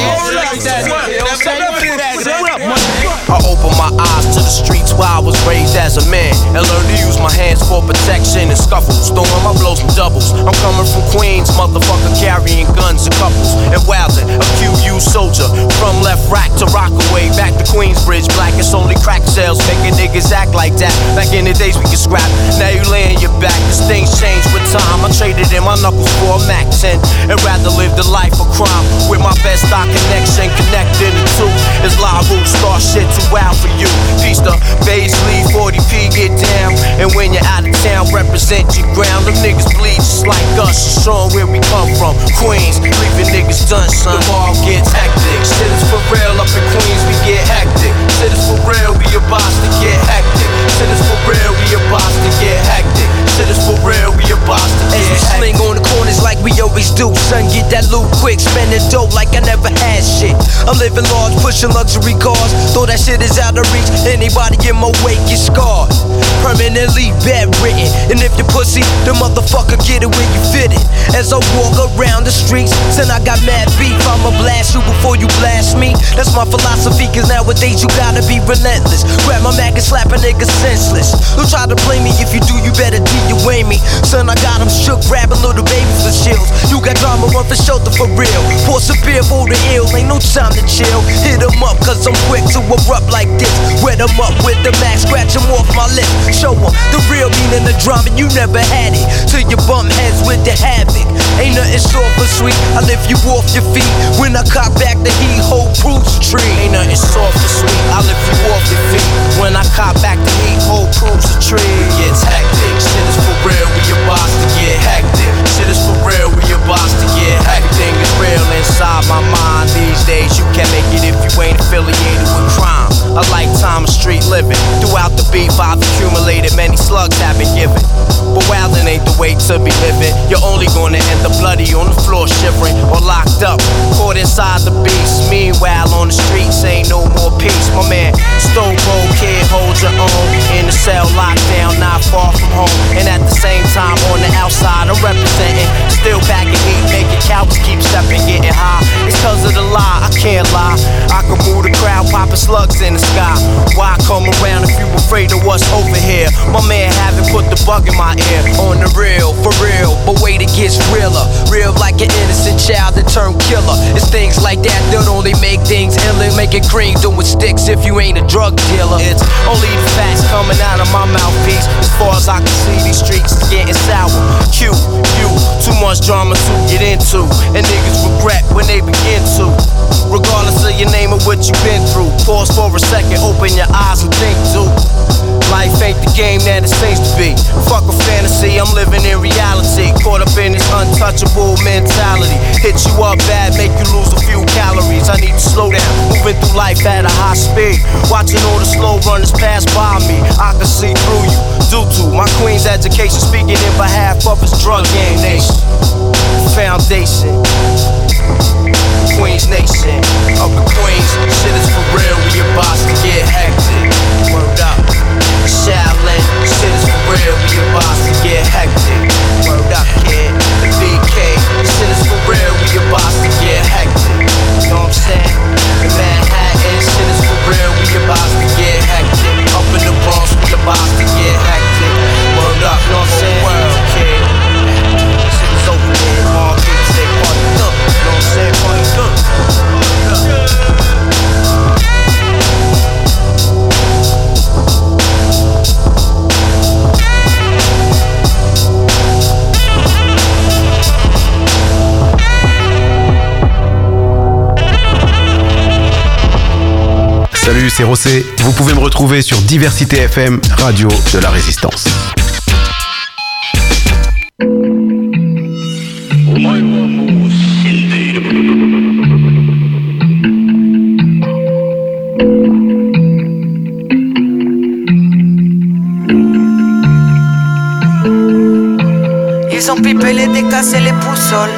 I opened my eyes to the streets where I was raised as a man and learned to use my hands for protection and scuffles. Throwing my blows in doubles. I'm coming from Queens, motherfucker, carrying guns and couples and wildin'. A Q U soldier from left rack to Rockaway, back to Queensbridge. Black it's only crack sales, making niggas act like that. Back in the days we could scrap, now you laying your back. Cause things change with time. I traded in my knuckles for a Mac ten and rather live the life of crime with my best stock connection. Connecting the two is La Rue, star shit too wild for you. Piece the Baisley, forty P, get down. And when you're out of town, represent your ground. Them niggas bleed just like us, showing where we come from. Queens, leaving niggas done, son. The ball gets hectic. Shit is for real, up in Queens we get hectic. Shit is for real, we about to get hectic. Shit is for real, we about to get hectic. Shit is for real, we about to get hectic. Sling on the corners like we always do. Son, get that loot quick, spending dough like I never had shit. I'm living large, pushing luxury cars. Though that shit is out of reach, anybody in my way get scarred. Permanently bedridden. And if you pussy, the motherfucker get it where you fit it. As I walk around the streets, son, I got mad beef. I'ma blast you before you blast me. That's my philosophy, cause nowadays you gotta be relentless. Grab my Mac and slap a nigga senseless. Don't try to play me, if you do, you better D U A me. Son, I got him shook, grabbing little babies for chills. You got drama, run for shelter for real. Pour some beer for the ill, ain't no time to chill. Hit him up, cause I'm quick to erupt like this. Wet him up with the Mac, scratch him off my lip. Show him the real meaning of drama, you never had it. Till you bump heads with the havoc. Ain't nothing soft or sweet, I lift you off your feet. When I cock back the heat, whole proof's tree. Ain't nothing soft or sweet, I lift you off your feet. When I cop back the heat, whole proof's a tree. Gets hectic, shit is for real, we about to get hectic. Shit is for real, we about to get hectic. Everything is real inside my mind these days. You can't make it if you ain't affiliated with crime. A lifetime of street living. Throughout the beef I've accumulated, many slugs have been given. But wildin' ain't the way to be living. You're only gonna end up bloody on the floor shivering or locked up, caught inside the beast. Meanwhile on the streets ain't no more peace. My man, Stone Cold Kid, hold your own. In the cell locked down, not far from home. And at the same time on the outside I'm representing. Still packing heat, making cowards keep stepping, getting high. It's cause of the lie, I can't lie. I can move the crowd now popping slugs in the sky. Why come around if you afraid of what's over here? My man haven't put the bug in my ear. On the real, for real, but wait, it gets realer. Real like an innocent child that turned killer. It's things like that that only make things iller. Make it green, doing sticks if you ain't a drug dealer. It's only the facts coming out of my mouthpiece. As far as I can see, these streets is getting sour. Q, you, too much drama to get into, and niggas regret when they begin to. Regardless of your name or what you've been through, pause for a second, open your eyes and think too. Life ain't the game that it seems to be. Fuck a fantasy, I'm living in reality. Caught up in this untouchable mentality. Hit you up bad, make you lose a few calories. I need to slow down, moving through life at a high speed. Watching all the slow runners pass by me, I can see through you. Due to my queen's education, speaking in behalf of his drug game nation. Foundation, Queens Nation, up in Queens, shit is for real, we about to get hectic. Word up. Shaolin, shit is for real, we about to get hectic. Word up, kid. The B K, shit is for real, we about to get hectic. You know what I'm saying? The Manhattan, shit is for real, we about to get hectic. Up in the Bronx, we about to get hectic. Word up, you know what I'm saying? World, kid. Shit is over there, all people say party up. You know what I'm saying? Party up. Salut, c'est Rossé. Vous pouvez me retrouver sur Diversité F M, radio de la résistance. Ils ont pipé les décassé les boussoles.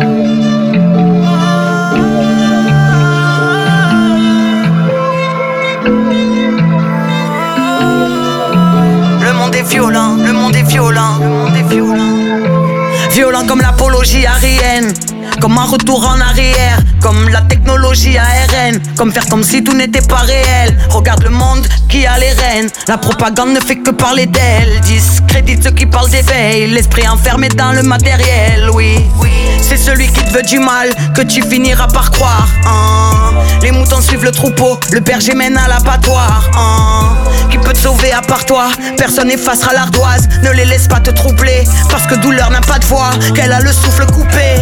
Le monde est violent, le monde est violent, le monde est violent. Violent comme l'apologie aérienne, comme un retour en arrière, comme la technologie A R N, comme faire comme si tout n'était pas réel. Regarde le monde qui a les rênes, la propagande ne fait que parler d'elle. Discrédite ceux qui parlent d'éveil, l'esprit enfermé dans le matériel, oui. C'est celui qui te veut du mal que tu finiras par croire, hein. Les moutons suivent le troupeau, le berger mène à l'abattoir, hein. Qui peut te sauver à part toi? Personne n'effacera l'ardoise, ne les laisse pas te troubler, parce que douleur n'a pas de voix, qu'elle a le souffle coupé.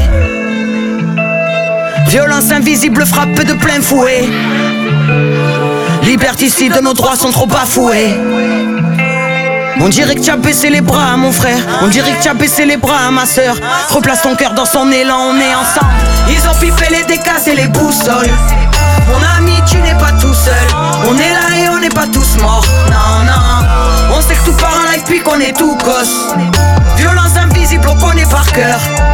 Violence invisible frappe de plein fouet. Liberticide, nos droits sont trop bafoués. On dirait que tu as baissé les bras, mon frère. On dirait que tu as baissé les bras, ma sœur. Replace ton cœur dans son élan, on est ensemble. Ils ont pipé les décasses et les boussoles. Mon ami, tu n'es pas tout seul. On est là et on n'est pas tous morts. Non, non. On sait que tout part en live puis qu'on est tout gosse. Violence invisible, on connaît par cœur.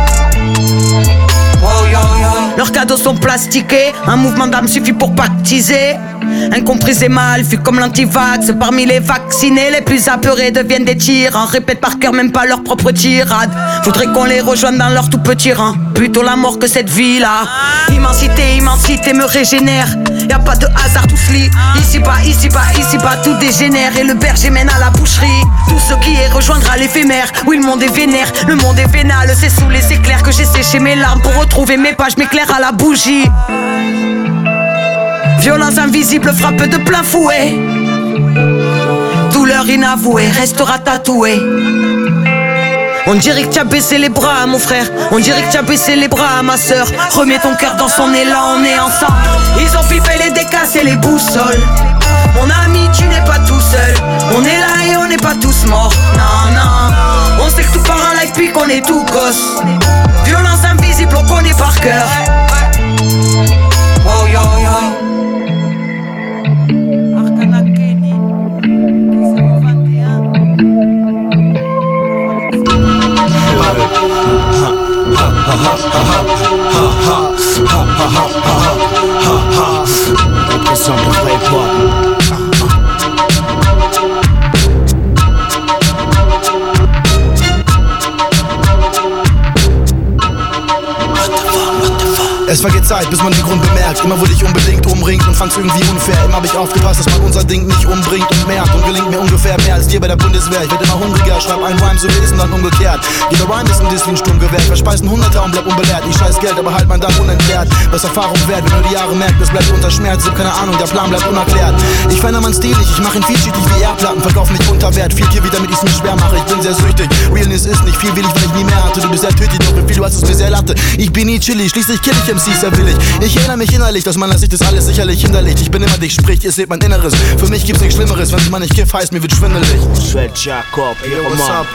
Leurs cadeaux sont plastiqués, un mouvement d'âme suffit pour baptiser. Incompris et mal vu comme l'antivax. Parmi les vaccinés, les plus apeurés deviennent des tyrans. Répètent par cœur même pas leur propre tirade. Faudrait qu'on les rejoigne dans leur tout petit rang. Plutôt la mort que cette vie-là. Immensité, immensité me régénère. Y'a pas de hasard, tout se lit. Ici bas, ici bas, ici bas, tout dégénère. Et le berger mène à la boucherie. Tout ce qui est rejoindra l'éphémère. Oui, le monde est vénère, le monde est vénal. C'est sous les éclairs que j'ai séché mes larmes. Pour retrouver mes pages, m'éclaire à la bougie. Violence invisible frappe de plein fouet. Douleur inavouée restera tatouée. On dirait que tu as baissé les bras, mon frère. On dirait que tu as baissé les bras, ma sœur. Remets ton cœur dans son élan, on est ensemble. Ils ont pipé les décasses et les boussoles. Mon ami, tu n'es pas tout seul. On est là et on n'est pas tous morts. Non, non. On sait que tout part en live puis qu'on est tout gosse. Violence invisible, on connaît par cœur. Oh, yo, yo. Es vergeht Zeit, bis man den Grund bemerkt. Immer wurde ich unbedingt umringt und fand's irgendwie unfair. Immer hab ich aufgepasst, dass man unser Ding nicht umbringt und merkt. Und gelingt mir ungefähr mehr als dir bei der Bundeswehr. Ich werd immer hungriger, schreib einen Rhyme, so lesen, dann umgekehrt. Jeder Rhyme ist ein Diss wie ein Sturmgewehr. Verspeisen Hunderter und bleib unbelehrt. Ich scheiß Geld, aber halt mein Dach unentleert. Was Erfahrung wert, wenn du die Jahre merkst, es bleibt unter Schmerz. Ich hab keine Ahnung, der Plan bleibt unerklärt. Ich verändere meinen Stil nicht, ich mach ihn vielschichtig wie Erdplatten. Verkauf nicht unter Wert, viel Kiwi, damit ich's mir schwer mache. Ich bin sehr süchtig, Realness ist nicht viel, will ich, weil ich nie mehr hatte. Du bist sehr tödlich, doch wie viel, du hast es mir sehr Latte. Ich bin nie chillig, schließlich kill ich M Cs sehr willig. Ich erinnere mich innerlich, aus meiner Sicht ist alles sicherlich hinderlich. Ich bin immer dicht, sprich, ihr seht mein Inneres. Für mich gibt's nichts Schlimmeres, wenn ich mal nicht kiff, heißt mir wird schwindelig. Fred Jacob, hey, what's up,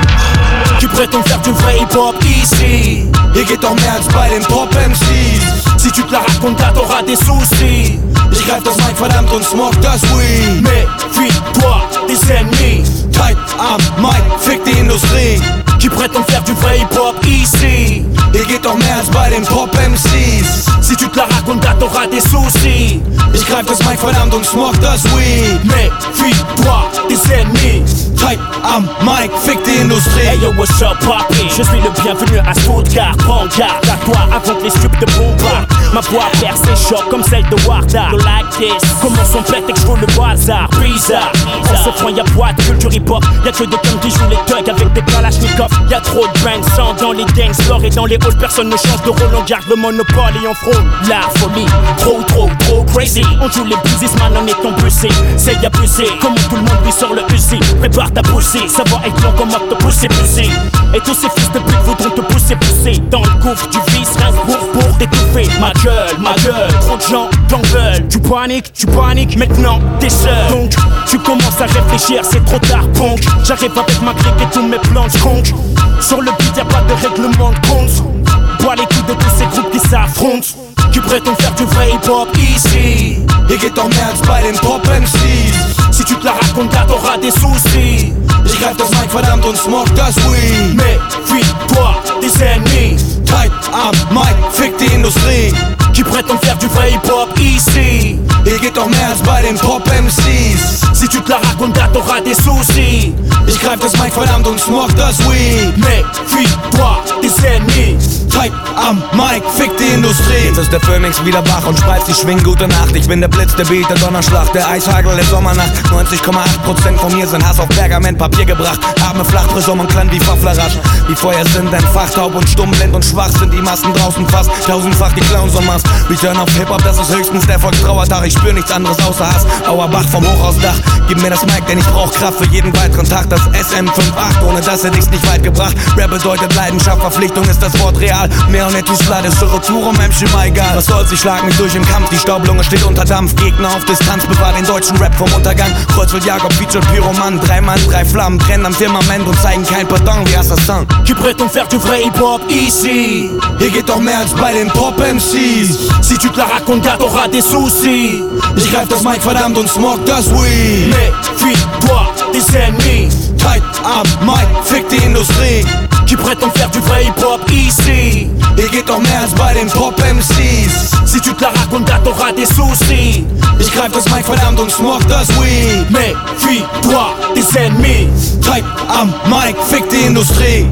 Tu prêtes faire du vrai hip-hop ici. Hier geht doch mehr als bei den Pop-M Cs. Si tu te la racontes, t'auras des soucis. Ich greif das Mic verdammt und smoke das Weed. Méfie-toi des ennemis. Tight am Mic, fick die Industrie. Qui prétend faire du vrai hip-hop ici. Hier geht doch mehr als bei den Pop-M Cs. Si tu te la racontes, t'auras des soucis. Ich greif das Mic verdammt und smoke das Weed. Méfie-toi des ennemis. Tight am Mic, fick die Industrie. Hey yo, what's up, papi? Je suis le bienvenu à Stuttgart. Prends garde à toi avant que les stupes te bombardent. Ma voix perce et choc comme celle de Warda. You like this? Comment son pète et que je joue le bazar? Bizarre. En ce point y'a pas de culture hip-hop. Y'a que des cons qui jouent les thugs avec des kalachnikovs. Y'a trop de brain sang dans les gangs floor et dans les halls. Personne ne change de rôle, on garde le monopole et on frôle la folie. Trop, trop, trop crazy. On joue les businessman en étant bussé. C'est abusé. Comment tout le monde lui sort le Uzi. Prépare ta poussée. Savoir être long comment te pousser, pousser. Et tous ces fils de pute voudront te pousser, pousser. Dans le gouffre du vice, reste pour, pour t'étouffer. Ma gueule, ma gueule, trop de gens t'en veulent. Tu paniques, tu paniques, maintenant t'es seul. Donc tu commences à réfléchir, c'est trop tard, punk. J'arrive avec ma clique et tous mes plans de conque. Sur le beat y'a pas de règlement de compte. Bois les coups de tous ces groupes qui s'affrontent. Qui prétendent faire du vrai hip-hop ici. Hier geht doch mehr als bei den Pop-M Cs. Si tu te la racontes, t'auras des soucis. Ich greif das Mic verdammt und smoke das Weed. Méfie-toi des ennemis. Tight am Mic, fick die Industrie. Qui prétend faire du vrai hip-hop ici. Hier geht doch mehr als bei den Pop-M Cs. Si tu te la racontes, t'auras des soucis. Ich greif das Mic verdammt und smoke das Weed. Méfie-toi des ennemis. Tight am Mic, fick die Industrie. Jetzt ist der Phoenix wieder wach und spreizt die Schwing, gute Nacht. Ich bin der Blitz, der Beat, der Donnerschlag, der Eishagel der Sommernacht. neunzig Komma acht Prozent von mir sind Hass auf Pergament, Papier gebracht. Atme flach, Prisum und Klan wie Pfafflerasch. Die Feuer sind einfach taub und stumm, blind und schwach sind die Massen draußen fast. Tausendfach die Clowns und Mass. Return auf Hip-Hop, das ist höchstens der Volkstrauertag. Ich spür nichts anderes außer Hass. Auerbach vom Hochhausdach. Gib mir das Mic, denn ich brauch Kraft für jeden weiteren Tag. Das S M acht, ohne das hätte ich's nicht weit gebracht. Rap bedeutet Leidenschaft, Verpflichtung ist das Wort real. Mehr und etwas Blatt ist Retour um M mal egal. Was soll's, ich schlag mich durch im Kampf. Die Staublunge steht unter Dampf. Gegner auf Distanz, bewahr den deutschen Rap vom Untergang. Kreuzfeld Jakob, featured Pyroman. Drei Mann, drei Flammen, brennen am Firmament und zeigen kein Pardon wie Assassin. Qui prétend faire du vrai hip-hop ici. Hier geht doch mehr als bei den Pop-M Cs. Si tu te la racontes, t'auras des soucis. Ich greif das Mic verdammt und smoke das Weed. Méfie-toi des ennemis. Tight am Mic, fick die Industrie. Qui prétend faire du vrai hip-hop ici. Hier geht doch mehr als bei den Pop-M Cs. Si tu te la racontes, t'auras des soucis. Ich greif das Mic verdammt und smoke das Weed. Méfie-toi des ennemis. Tight am Mic, fick die Industrie.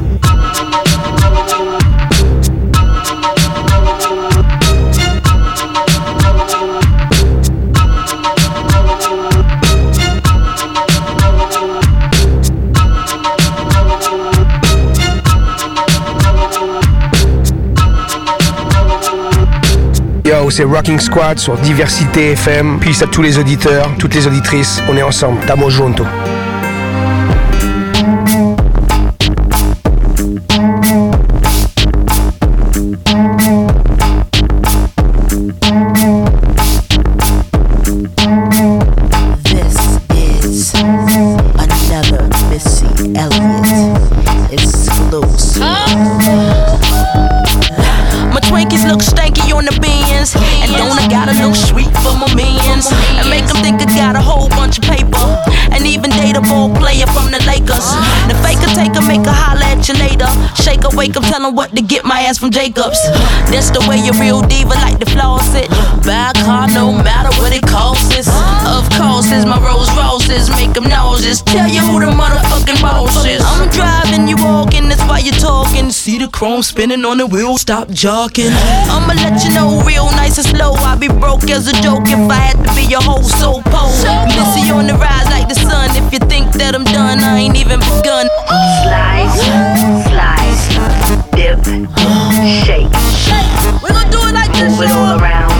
Yo, c'est Rocking Squad sur Diversité F M. Peace à tous les auditeurs, toutes les auditrices. On est ensemble. Tamo junto. Wake up, tell them what to get my ass from Jacobs. That's the way a real diva like to floss it. Buy a car no matter what it costs. Of course, it's my Rolls Royce. is, make them nauseous. Tell you who the motherfucking boss is. I'm driving, you walking, that's why you talking. See the chrome spinning on the wheel, stop jogging. I'ma let you know real nice and slow. I'll be broke as a joke if I had to be your whole soul pole. Missy on the rise like the sun. If you think that I'm done, I ain't even begun. Slice, slice, dip, shake. We gon' do it like this. Move it all around.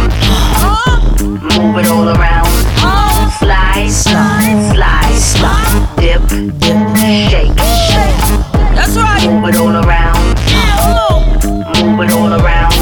Move it all around. Slice, slice, slice, slice, dip, dip, shake. That's right. Move it all around. Move it all around.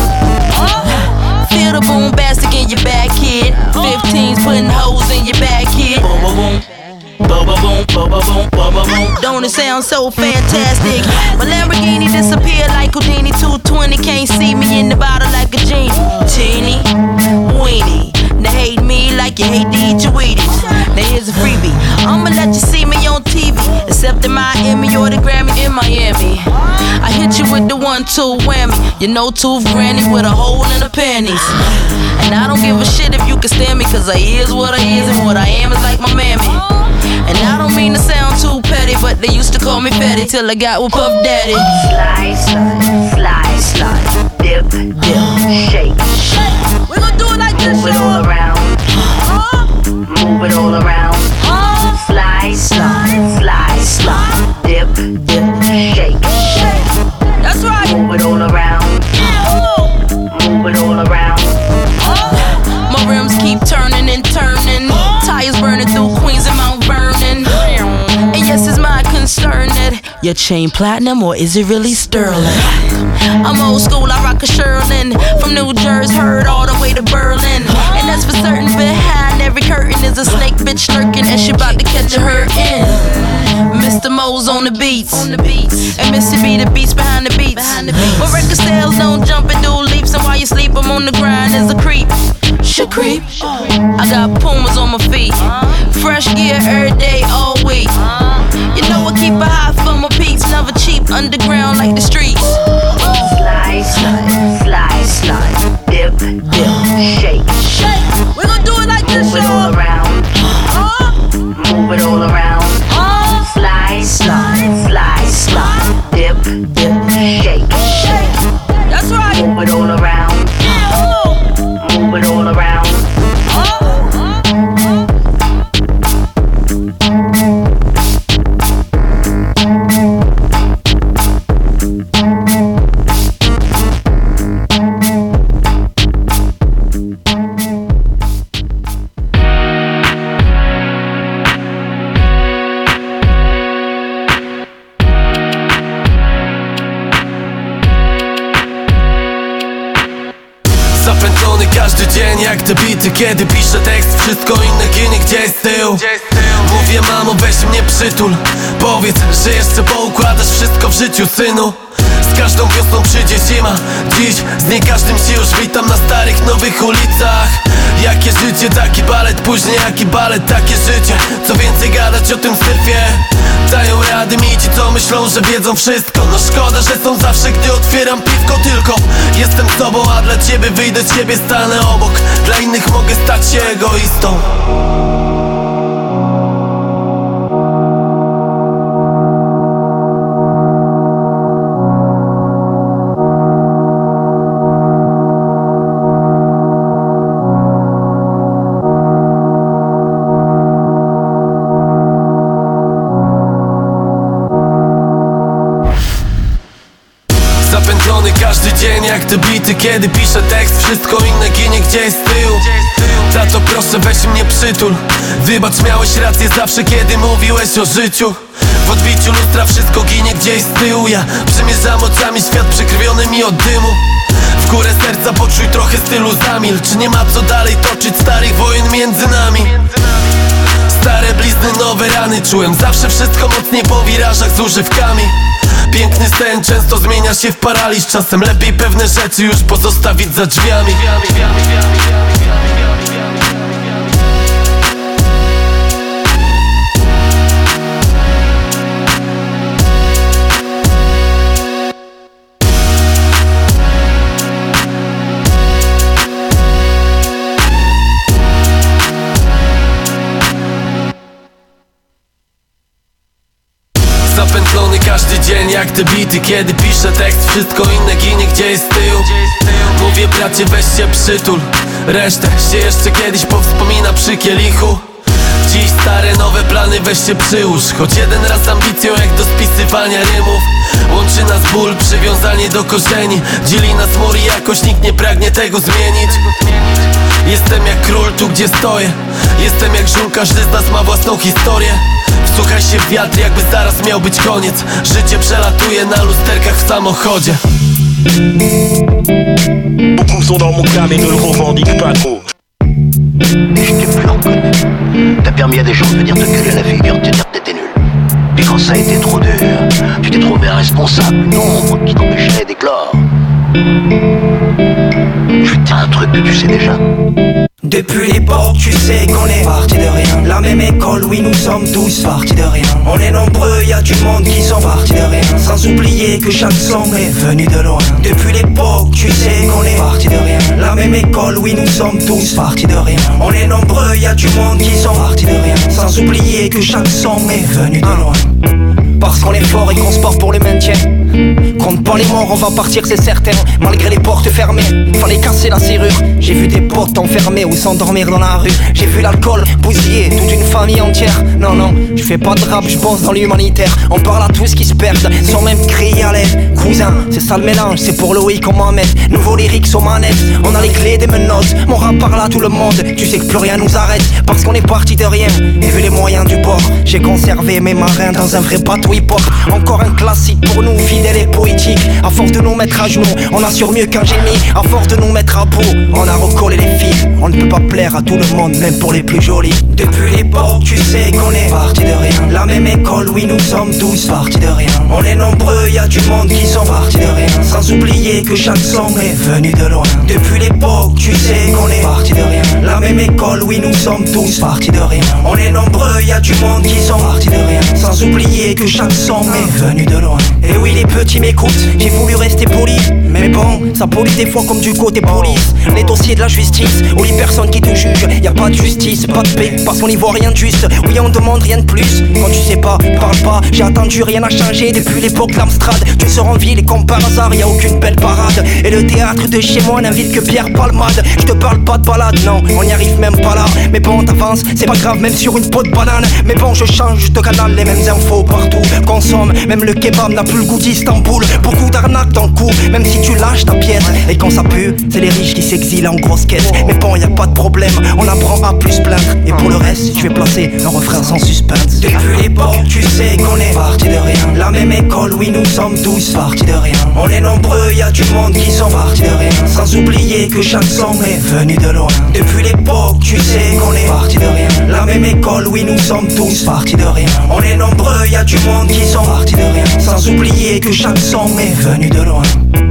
Feel the boom bastic in your back, kid. fifteens putting holes in your back, kid. Boom, boom, boom. Boom, boom, boom, boom, boom, boom, boom. Don't it sound so fantastic? My Lamborghini disappeared like Houdini. two twenty, can't see me in the bottle like a genie. Teeny, weenie. Now hate me like you hate to eat your Wheaties. Now here's a freebie. I'ma let you see me on T V, except in Miami or the Grammy in Miami. I hit you with the one two whammy. You know tooth granny with a hole in the panties. And I don't give a shit if you can stand me, cause I is what I is and what I am is like my mammy. And I don't mean to sound too petty, but they used to call me petty till I got with Puff Daddy. Slice, slice, slice, dip, dip, shake. We gon' do it like this, Move it all around. Move it all around. Slice, slice, slice, slice, dip, dip, shake. That's right. Move it all around. Move it all around. My rims keep turning and turning. Tires burning through Queens and Mount Vernon. And yes, it's my concern that your chain platinum or is it really sterling? I'm old school, I rock a Sherlin. From New Jersey, heard all the way to Berlin. And that's for certain, behind every curtain is a snake bitch lurking, and she about to catch a hurtin'. Mister Mo's on the beats, and Missy B the beats behind the beats. But record sales don't jump and do leaps, and while you sleep, I'm on the grind as a creep. She creep. I got Pumas on my feet, fresh gear every day, all week. You know I keep a high for my peeps, never cheap, underground like the streets. Slice, slice, slice, dip, dip, shake. We gon' do it like this, Move it all around. Move it all around. Slice, slice, slice, slice, dip, dip, shake. That's right. Move it all around. Move it all around. Zapętlony każdy dzień jak te bity. Kiedy piszę tekst, wszystko inne ginie. Gdzie jest tył? Mówię mamo, weź mnie przytul. Powiedz, że jeszcze poukładasz wszystko w życiu, synu. Z każdą wiosną przyjdzie zima. Dziś z niej każdym się już witam na starych, nowych ulicach. Jakie życie, taki balet. Później jaki balet, takie życie. Co więcej gadać o tym syfie. Dają rady mi ci, co myślą, że wiedzą wszystko. No szkoda, że są zawsze, gdy otwieram piwko. Tylko jestem sobą, a dla ciebie wyjdę z siebie, stanę obok. Dla innych mogę stać się egoistą. Zapętlony każdy dzień jak te bity. Kiedy piszę tekst, wszystko inne ginie. Gdzie jest tył? Tato, proszę, weź mnie przytul. Wybacz, miałeś rację zawsze, kiedy mówiłeś o życiu. W odbiciu lustra wszystko ginie. Gdzie jest tył? Ja przemierzam oczami świat przekrwiony mi od dymu. W górę serca poczuj trochę stylu, zamilcz. Nie ma co dalej toczyć starych wojen między nami. Stare blizny, nowe rany. Czułem zawsze wszystko mocniej po wirażach z używkami. Piękny sen często zmienia się w paraliż. Czasem lepiej pewne rzeczy już pozostawić za drzwiami. każdy dzień jak te bity. Kiedy piszę tekst, wszystko inne ginie, gdzie jest tył. Mówię bracie, weź się przytul. Resztę się jeszcze kiedyś powspomina przy kielichu. Dziś stare, nowe plany, weź się przyłóż. Choć jeden raz ambicją jak do spisywania rymów. Łączy nas ból, przywiązanie do korzeni. Dzieli nas mur i jakoś nikt nie pragnie tego zmienić. Jestem jak król tu gdzie stoję. Jestem jak żul, każdy z nas ma własną historię. Wsłuchaj się w wiatr, jakby zaraz miał być koniec. Życie przelatuje na lusterkach w samochodzie. Beaucoup sont dans mon cas mais ne le revendiquent pas trop. Je t'ai plus reconnu. T'as permis à des gens de venir te gueuler à la figure, de te dire que t'étais nul. Puis quand ça a été trop dur, tu t'es trouvé un responsable, une ombre qui t'empêchait d'éclore. Je vais te dire un truc que tu sais déjà. Depuis l'époque, tu sais qu'on est parti de rien. La même école, oui, nous sommes tous partis de rien. On est nombreux, y a du monde qui sont partis de rien. Sans oublier que chaque son est venu de loin. Depuis l'époque, tu sais qu'on est parti de rien. La même école, oui, nous sommes tous partis de rien. On est nombreux, y a du monde qui sont partis de rien. Sans oublier que chaque son est venu de loin. Parce qu'on est fort et qu'on se porte pour le maintien. Compte pas les morts, on va partir c'est certain. Malgré les portes fermées, fallait casser la serrure. J'ai vu des potes enfermés ou s'endormir dans la rue. J'ai vu l'alcool bousiller toute une famille entière. Non non, je fais pas de rap, je pense dans l'humanitaire. On parle à tous qui se perdent, sans même crier à l'aide. Cousin, c'est ça le mélange, c'est pour le oui qu'on m'en met. Nouveau lyrics aux manettes, on a les clés des menottes. Mon rap parle à tout le monde, tu sais que plus rien nous arrête. Parce qu'on est parti de rien, et vu les moyens du bord, j'ai conservé mes marins dans un vrai bateau hip-hop. Encore un classique pour nous, fidèles et poétiques. À force de nous mettre à genoux, on assure mieux qu'un génie. À force de nous mettre à bout, on a recollé les fils. On ne peut pas plaire à tout le monde, même pour les plus jolis. Depuis l'époque, tu sais qu'on est parti de rien. La même école, oui, nous sommes tous partis de rien. On est nombreux, y a du monde qui sont partis de rien. Sans oublier que chaque son est venu de loin. Depuis l'époque, tu sais qu'on est parti de rien. La même école, oui, nous sommes tous partis de rien. On est nombreux, y a du monde qui sont partis de rien. Sans oublier que chaque son est venu de loin. Et oui, les petits m'écoutent, j'ai voulu rester poli. Mais bon, ça pollue des fois comme du côté police. Les dossiers de la justice, ou les personnes qui te jugent. Y a pas de justice, pas de paix, parce qu'on n'y voit rien de juste. Oui, on demande rien de plus. Quand tu sais pas, parle pas. J'ai attendu, rien n'a changé depuis l'époque l'Amstrad. Tu sors en ville et comme par hasard, y a aucune belle parade. Et le théâtre de chez moi n'invite que Pierre Palmade. Je te parle pas de balade, non, on n'y arrive même pas là. Mais bon, t'avances, c'est pas grave, même sur une peau de banane. Mais bon, je change de canal, les mêmes infos partout. Consomme, même le kebab n'a plus le goût d'Istanbul. Beaucoup d'arnaques dans le coup, même si tu lâches ta pièce. Et quand ça pue, c'est les riches qui s'exilent en grosse caisse. Mais bon, y a pas de problème, on apprend à plus plaindre. Et pour le reste, je vais placer un refrain sans suspense. Depuis l'époque, tu sais qu'on est parti de rien. La même école, oui, nous sommes tous partis de rien. On est nombreux, y a du monde qui sont partis de rien. Sans oublier que chaque son est venu de loin. Depuis l'époque, tu sais qu'on est parti de rien. La même école, oui, nous sommes tous partis de rien. On est nombreux, y a du monde qui sont partis de rien. Sans oublier que chaque son est venu de loin.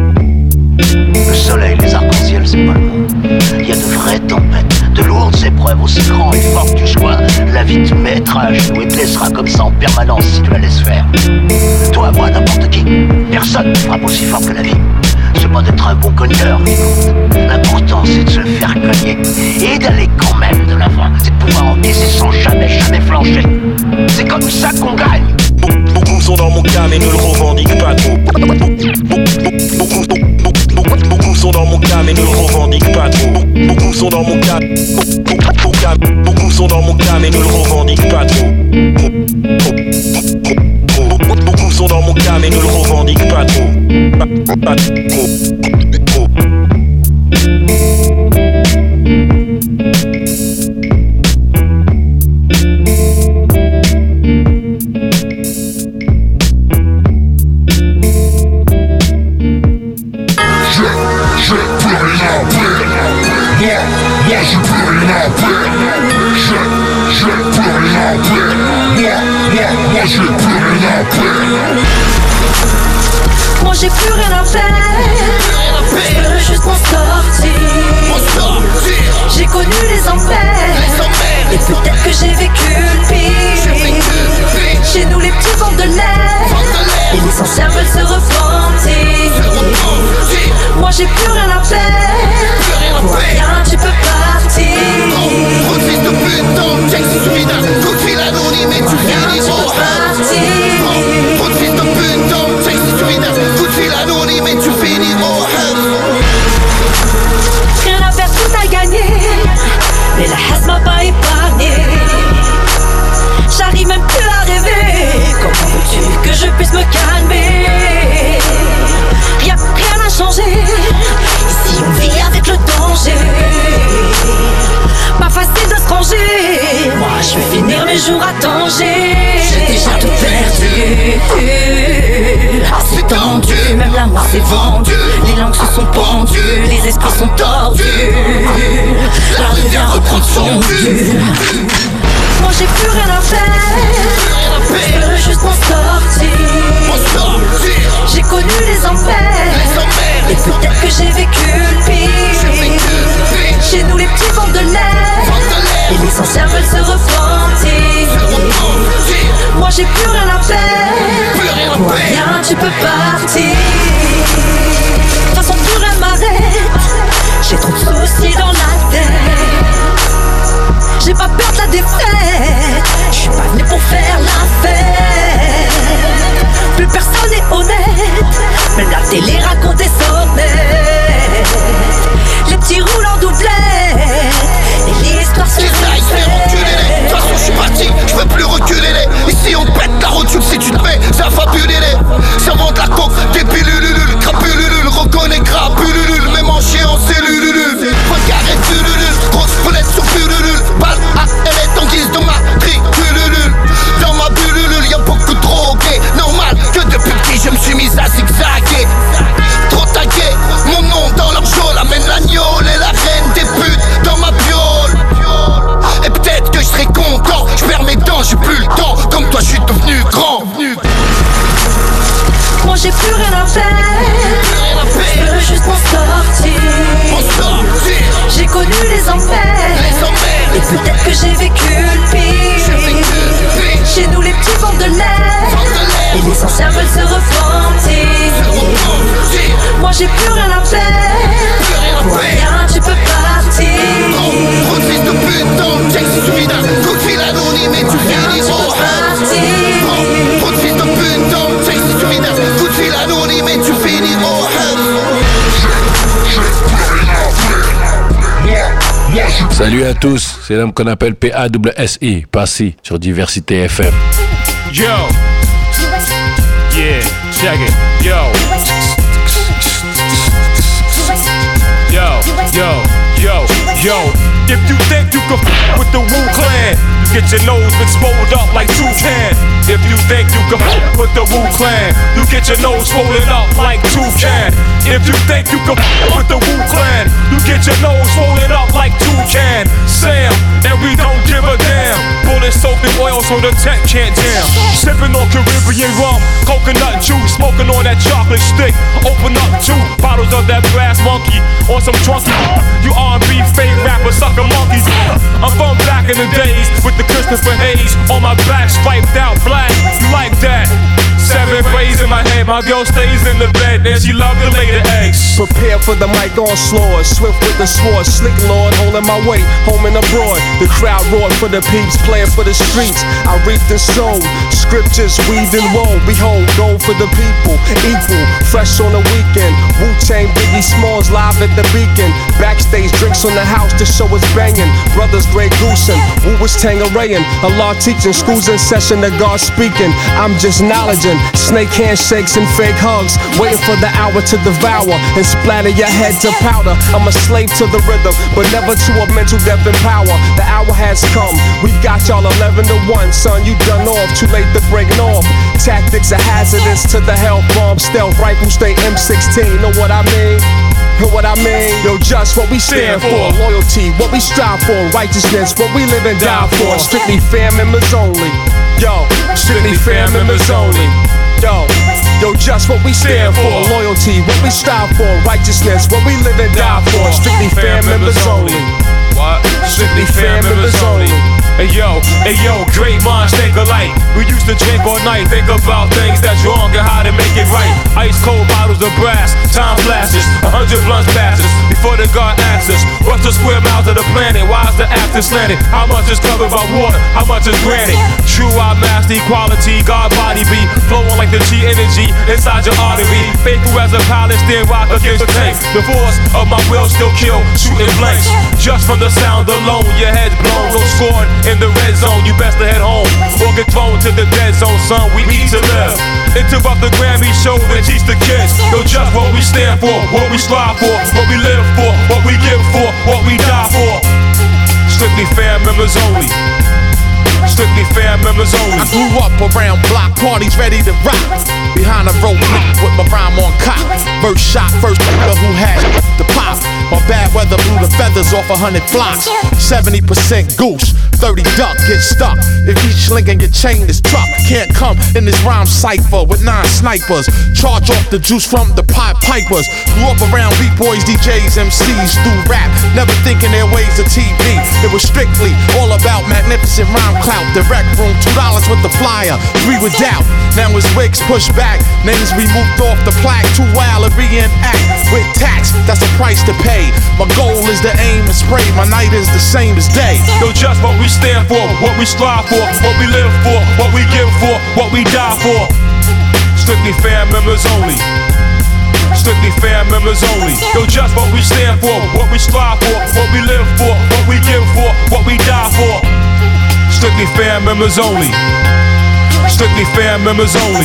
Le soleil, les arcs-en-ciel, c'est pas le monde. Il y a de vraies tempêtes, de lourdes épreuves aussi grandes et fortes que tu sois. La vie te mettra à genoux et te laissera comme ça en permanence si tu la laisses faire. Toi, moi, n'importe qui, personne ne frappe aussi fort que la vie. C'est pas d'être un bon cogneur, l'important c'est de se faire cogner et d'aller quand même de l'avant. C'est de pouvoir encaisser sans jamais, jamais flancher. C'est comme ça qu'on gagne. Beaucoup sont dans mon cas mais ne le revendiquent pas trop. Beaucoup, beaucoup, beaucoup sont dans mon cas mais ne le revendiquent pas trop. Beaucoup sont dans mon cas, beaucoup sont dans mon cas mais ne le revendiquent pas trop. Beaucoup sont dans mon cas mais ne le revendiquent pas trop. Pas, pas trop, trop. Moi j'ai plus rien à faire. Je veux juste m'en sortir. J'ai connu les enfers. Et peut-être que j'ai vécu le pire. Chez nous les petits vendent de l'air. Et les sincères veulent se repentir. Moi j'ai plus rien à faire. Pour rien tu peux partir. Trop de fils de pute dans le check sous Swida. Coup de fil anonyme et tu finis. Trop de fils de pute toujours à danger. J'ai déjà tout perdu. C'est tendu, même la mort s'est vendue. Les langues se sont pendues, les esprits sont tordus. La rue vient reprendre son dû. Moi j'ai plus rien à faire, je veux juste m'en sortir. J'ai connu les enfers, et peut-être que j'ai vécu le pire. Chez nous les petits vendent de l'air, et les anciens veulent se repentir. Moi j'ai plus rien à faire, pour rien tu peux partir. De toute façon plus rien m'arrête, j'ai trop de soucis dans la tête. J'ai pas peur de la défaite, je suis pas venu pour faire la fête. Plus personne n'est honnête, même la télé raconte des sonnettes. Les petits roulent en doublette, et l'histoire se répète. De toute façon je suis parti, je veux plus reculer les. Ici on pète la rotule, si tu te fais, ça fabuler les. Servant de la coke, des pilululul, crapululul, reconnais crapululul, même en chien en cellululul. Regard et tululul, grosse foulette sur pululul. Balle à elle est en guise de matricululul. Dans ma bullulul, y'a beaucoup de drogués. Normal que depuis petit je me suis mis à zigzaguer. Trop tagué, mon nom dans leur geôle amène l'agneau et la reine des putes dans ma piole. Et peut-être que je serai content, je perds mes dents, j'ai plus le temps. Comme toi je suis devenu grand. Moi j'ai plus rien à faire, je veux juste m'en sortir. J'ai connu les enfers, et peut-être que j'ai vécu le pire. Chez nous les petits vendent de l'air, et les anciens veulent se repentir. Moi j'ai plus rien à faire, pour rien tu peux partir. Trop de fils de pute dans le check, si tu vis d'un coup de fil anonyme et tu finis au hell. Trop de fils de pute dans le check, si tu vis d'un coup de fil anonyme et tu finis au hell. Salut à tous, c'est l'homme qu'on appelle P A S S I, Passy, sur Diversité F M. Yo, yeah, check it, yo, yo, yo, yo, yo. If you think you can f with the Wu Clan, you get your nose been swollen up like Toucan. If you think you can f with the Wu Clan, you get your nose swollen up like Toucan. If you think you can f with the Wu Clan, you get your nose swollen up like Toucan. Sam, and we don't give a damn. Bullet soaked in oil so the tech can't jam. Sipping on Caribbean rum, coconut juice, smoking on that chocolate stick. Open up two bottles of that brass monkey on some trunky. You R and B fake rapper sucker monkeys. I'm from back in the days with the Christopher Hayes on my back, striped out black. You like that? Seven braids in my head, my girl stays in the bed, and she love to lay the eggs. Prepare for the mic onslaught, swift with the sword, slick lord, holding my weight, home and abroad. The crowd roared for the peeps, playing for the streets. I reaped and sowed, scriptures weaved and wove. Behold, gold for the people, equal, fresh on the weekend. Wu-Tang, Biggie Smalls live at the Beacon. Backstage drinks on the house, the show is banging. Brothers Grey Goose and Wu was Tangarayan. Allah teaching, schools in session, the God speaking. I'm just knowledging. Snake handshakes and fake hugs, waiting for the hour to devour and splatter your head to powder. I'm a slave to the rhythm, but never to a mental death and power. The hour has come, we got y'all eleven to one. Son, you done off, too late to break off. Tactics are hazardous to the health bomb. Stealth rifles stay M sixteen, know what I mean? Know what I mean? Yo, just what we stand for. Loyalty, what we strive for. Righteousness, what we live and die for. Strictly fam members only. Yo, strictly fam members only. Yo, yo, just what we stand for. Loyalty, what we strive for. Righteousness, what we live and die for. Strictly fam members only. What? Strictly fam members only. Hey yo, hey yo, great minds think alike. We used to drink all night, think about things that's wrong and how to make it right. Ice cold bottles of brass, time flashes, a hundred blunts passes before the God asks us, what's the square miles of the planet? Why is the axis slanted? How much is covered by water? How much is granted? True, I master equality, God body be flowing like the G energy inside your artery. Faithful as a pilot, steer rock against the tank. The force of my will still kill, shooting blanks. Just from the sound alone, your head's blown, no scoring in the red zone, you best to head home or get thrown to the dead zone, son. We need to live. Interrupt the Grammy show and teach the kids. Yo, just what we stand for, what we strive for, what we live for, what we give for, what we die for. Strictly fam members only. Strictly fam members only. I grew up around block parties ready to rock. Behind a rope with my rhyme on cop. First shot, first nigga who had the pop. My bad weather blew the feathers off a hundred flocks. seventy percent goose, thirty duck, get stuck. If each link in your chain is truck, can't come in this rhyme cipher with nine snipers. Charge off the juice from the Pied Pipers. Grew up around B-boys, D Js, M Cs, do rap. Never thinking their ways to T V. It was strictly all about magnificent rhyme clout. Direct room, two dollars with the flyer, three with doubt. Now his wigs pushed back, names removed off the plaque. Too wild to reenact with tax, that's a price to pay. My goal is to aim and spray, my night is the same as day. Yo, just what we stand for, what we strive for, what we live for, what we give for, what we die for. Strictly fair members only. Strictly fair members only. Yo, just what we stand for, what we strive for, what we live for, what we give for, what we die for. Strictly fair members only. Strictly fair members only.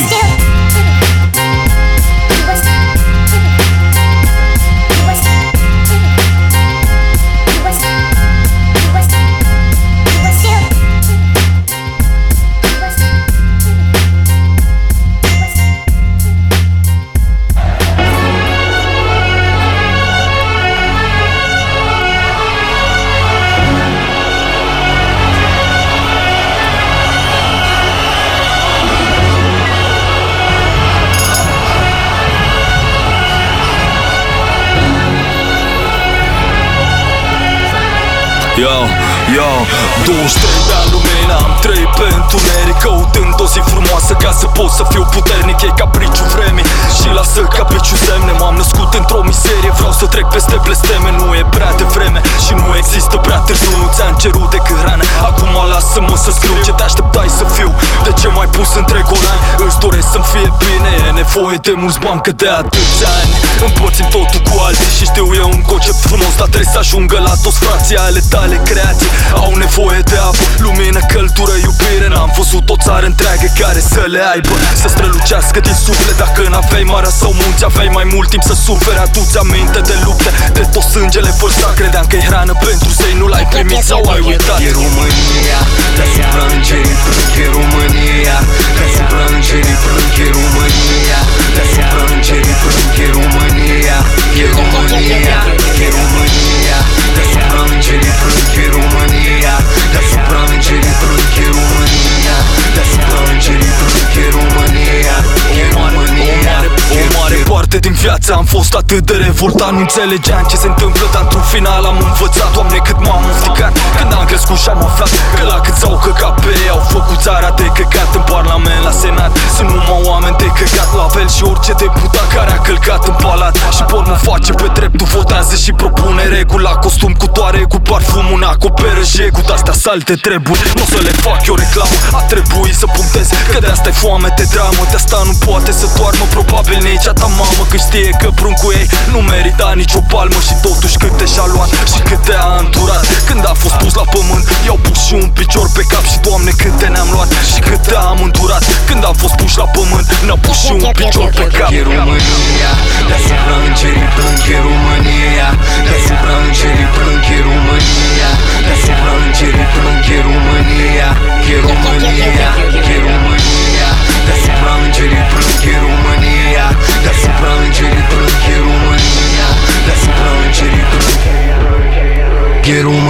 Yo, yo, douăzeci și trei de ani lumină, am trăit pe întuneric, căutând o zi frumoasă ca să pot să fiu puternic. E capriciu vremii și lasă capriciu semne. M-am născut într-o miserie, vreau să trec peste blesteme. Nu e prea devreme și nu există prea târziu. Nu ți-am cerut decât hrană, acum lasă-mă să scriu. Ce te așteptai să fiu? De ce m-ai pus între golani? Îți doresc să-mi fie bine, e nevoie de mulți bani, că de atâția ani împărțim totul cu alții. Și știu e un concept frumos, dar trebuie să ajungă la toți frații. Ale tale creații au nevoie de apă, lumină, căldură, iubire. N-am văzut o țară întreagă care să le aibă, să strălucească din suflet. Dacă n-aveai mare sau munți, aveai mai mult timp să suferi. Adu-ți aminte de lupte, de tot sângele vărsat. Credeam că e hrană pentru zei, nu l-ai primit sau ai uitat. E România, deasupra îngerii plâng, e România. Deasupra îngerii plâng, e România. Deasupra îngerii plâng, e România. E România, e România. Deasupra îngerii plâng, e România. Deasupra îngerii plâng, e România. Deasupra îngerii plâng, e România. E România. O mare parte din viață am fost atât de revoltat. Nu înțelegeam ce se întâmplă, dar într-un final am învățat. Doamne, cât m-am înfricat când am crescut și am aflat că la cât s-au căcat pe ei au făcut țara de căcat. În parlament, la senat, sunt numai oameni de căcat. La fel și orice deputat care a călcat în palat și pot nu face pe dreptul, votează și propune reguli. La costum cu toare, cu parfumul n-acoperă jegul. De-astea salte treburi, nu o să le fac eu reclamă. A trebuit să puntez, că de-asta e foame de dramă. De-asta nu poate să doarmă, probabil nici a ta mamă. Că știe că pruncul ei nu merita nicio palmă. Și totuși câte și-a luat și câte a îndurat. Când a fost pus la pământ, i-au pus și un picior pe cap. Și Doamne, câte ne-am luat și câte am îndurat. Când am fost puși la pământ, ne-au pus și un picior pe cap. E România, deasupra îngerii plâng, e România. Deasupra îngerii plâng, e România. Deasupra îngerii plâng, e România. E România, e România. Deasupra îngerii plâng, e România. Deasupra îngerii plâng, e România. Deasupra îngerii plâng, e România.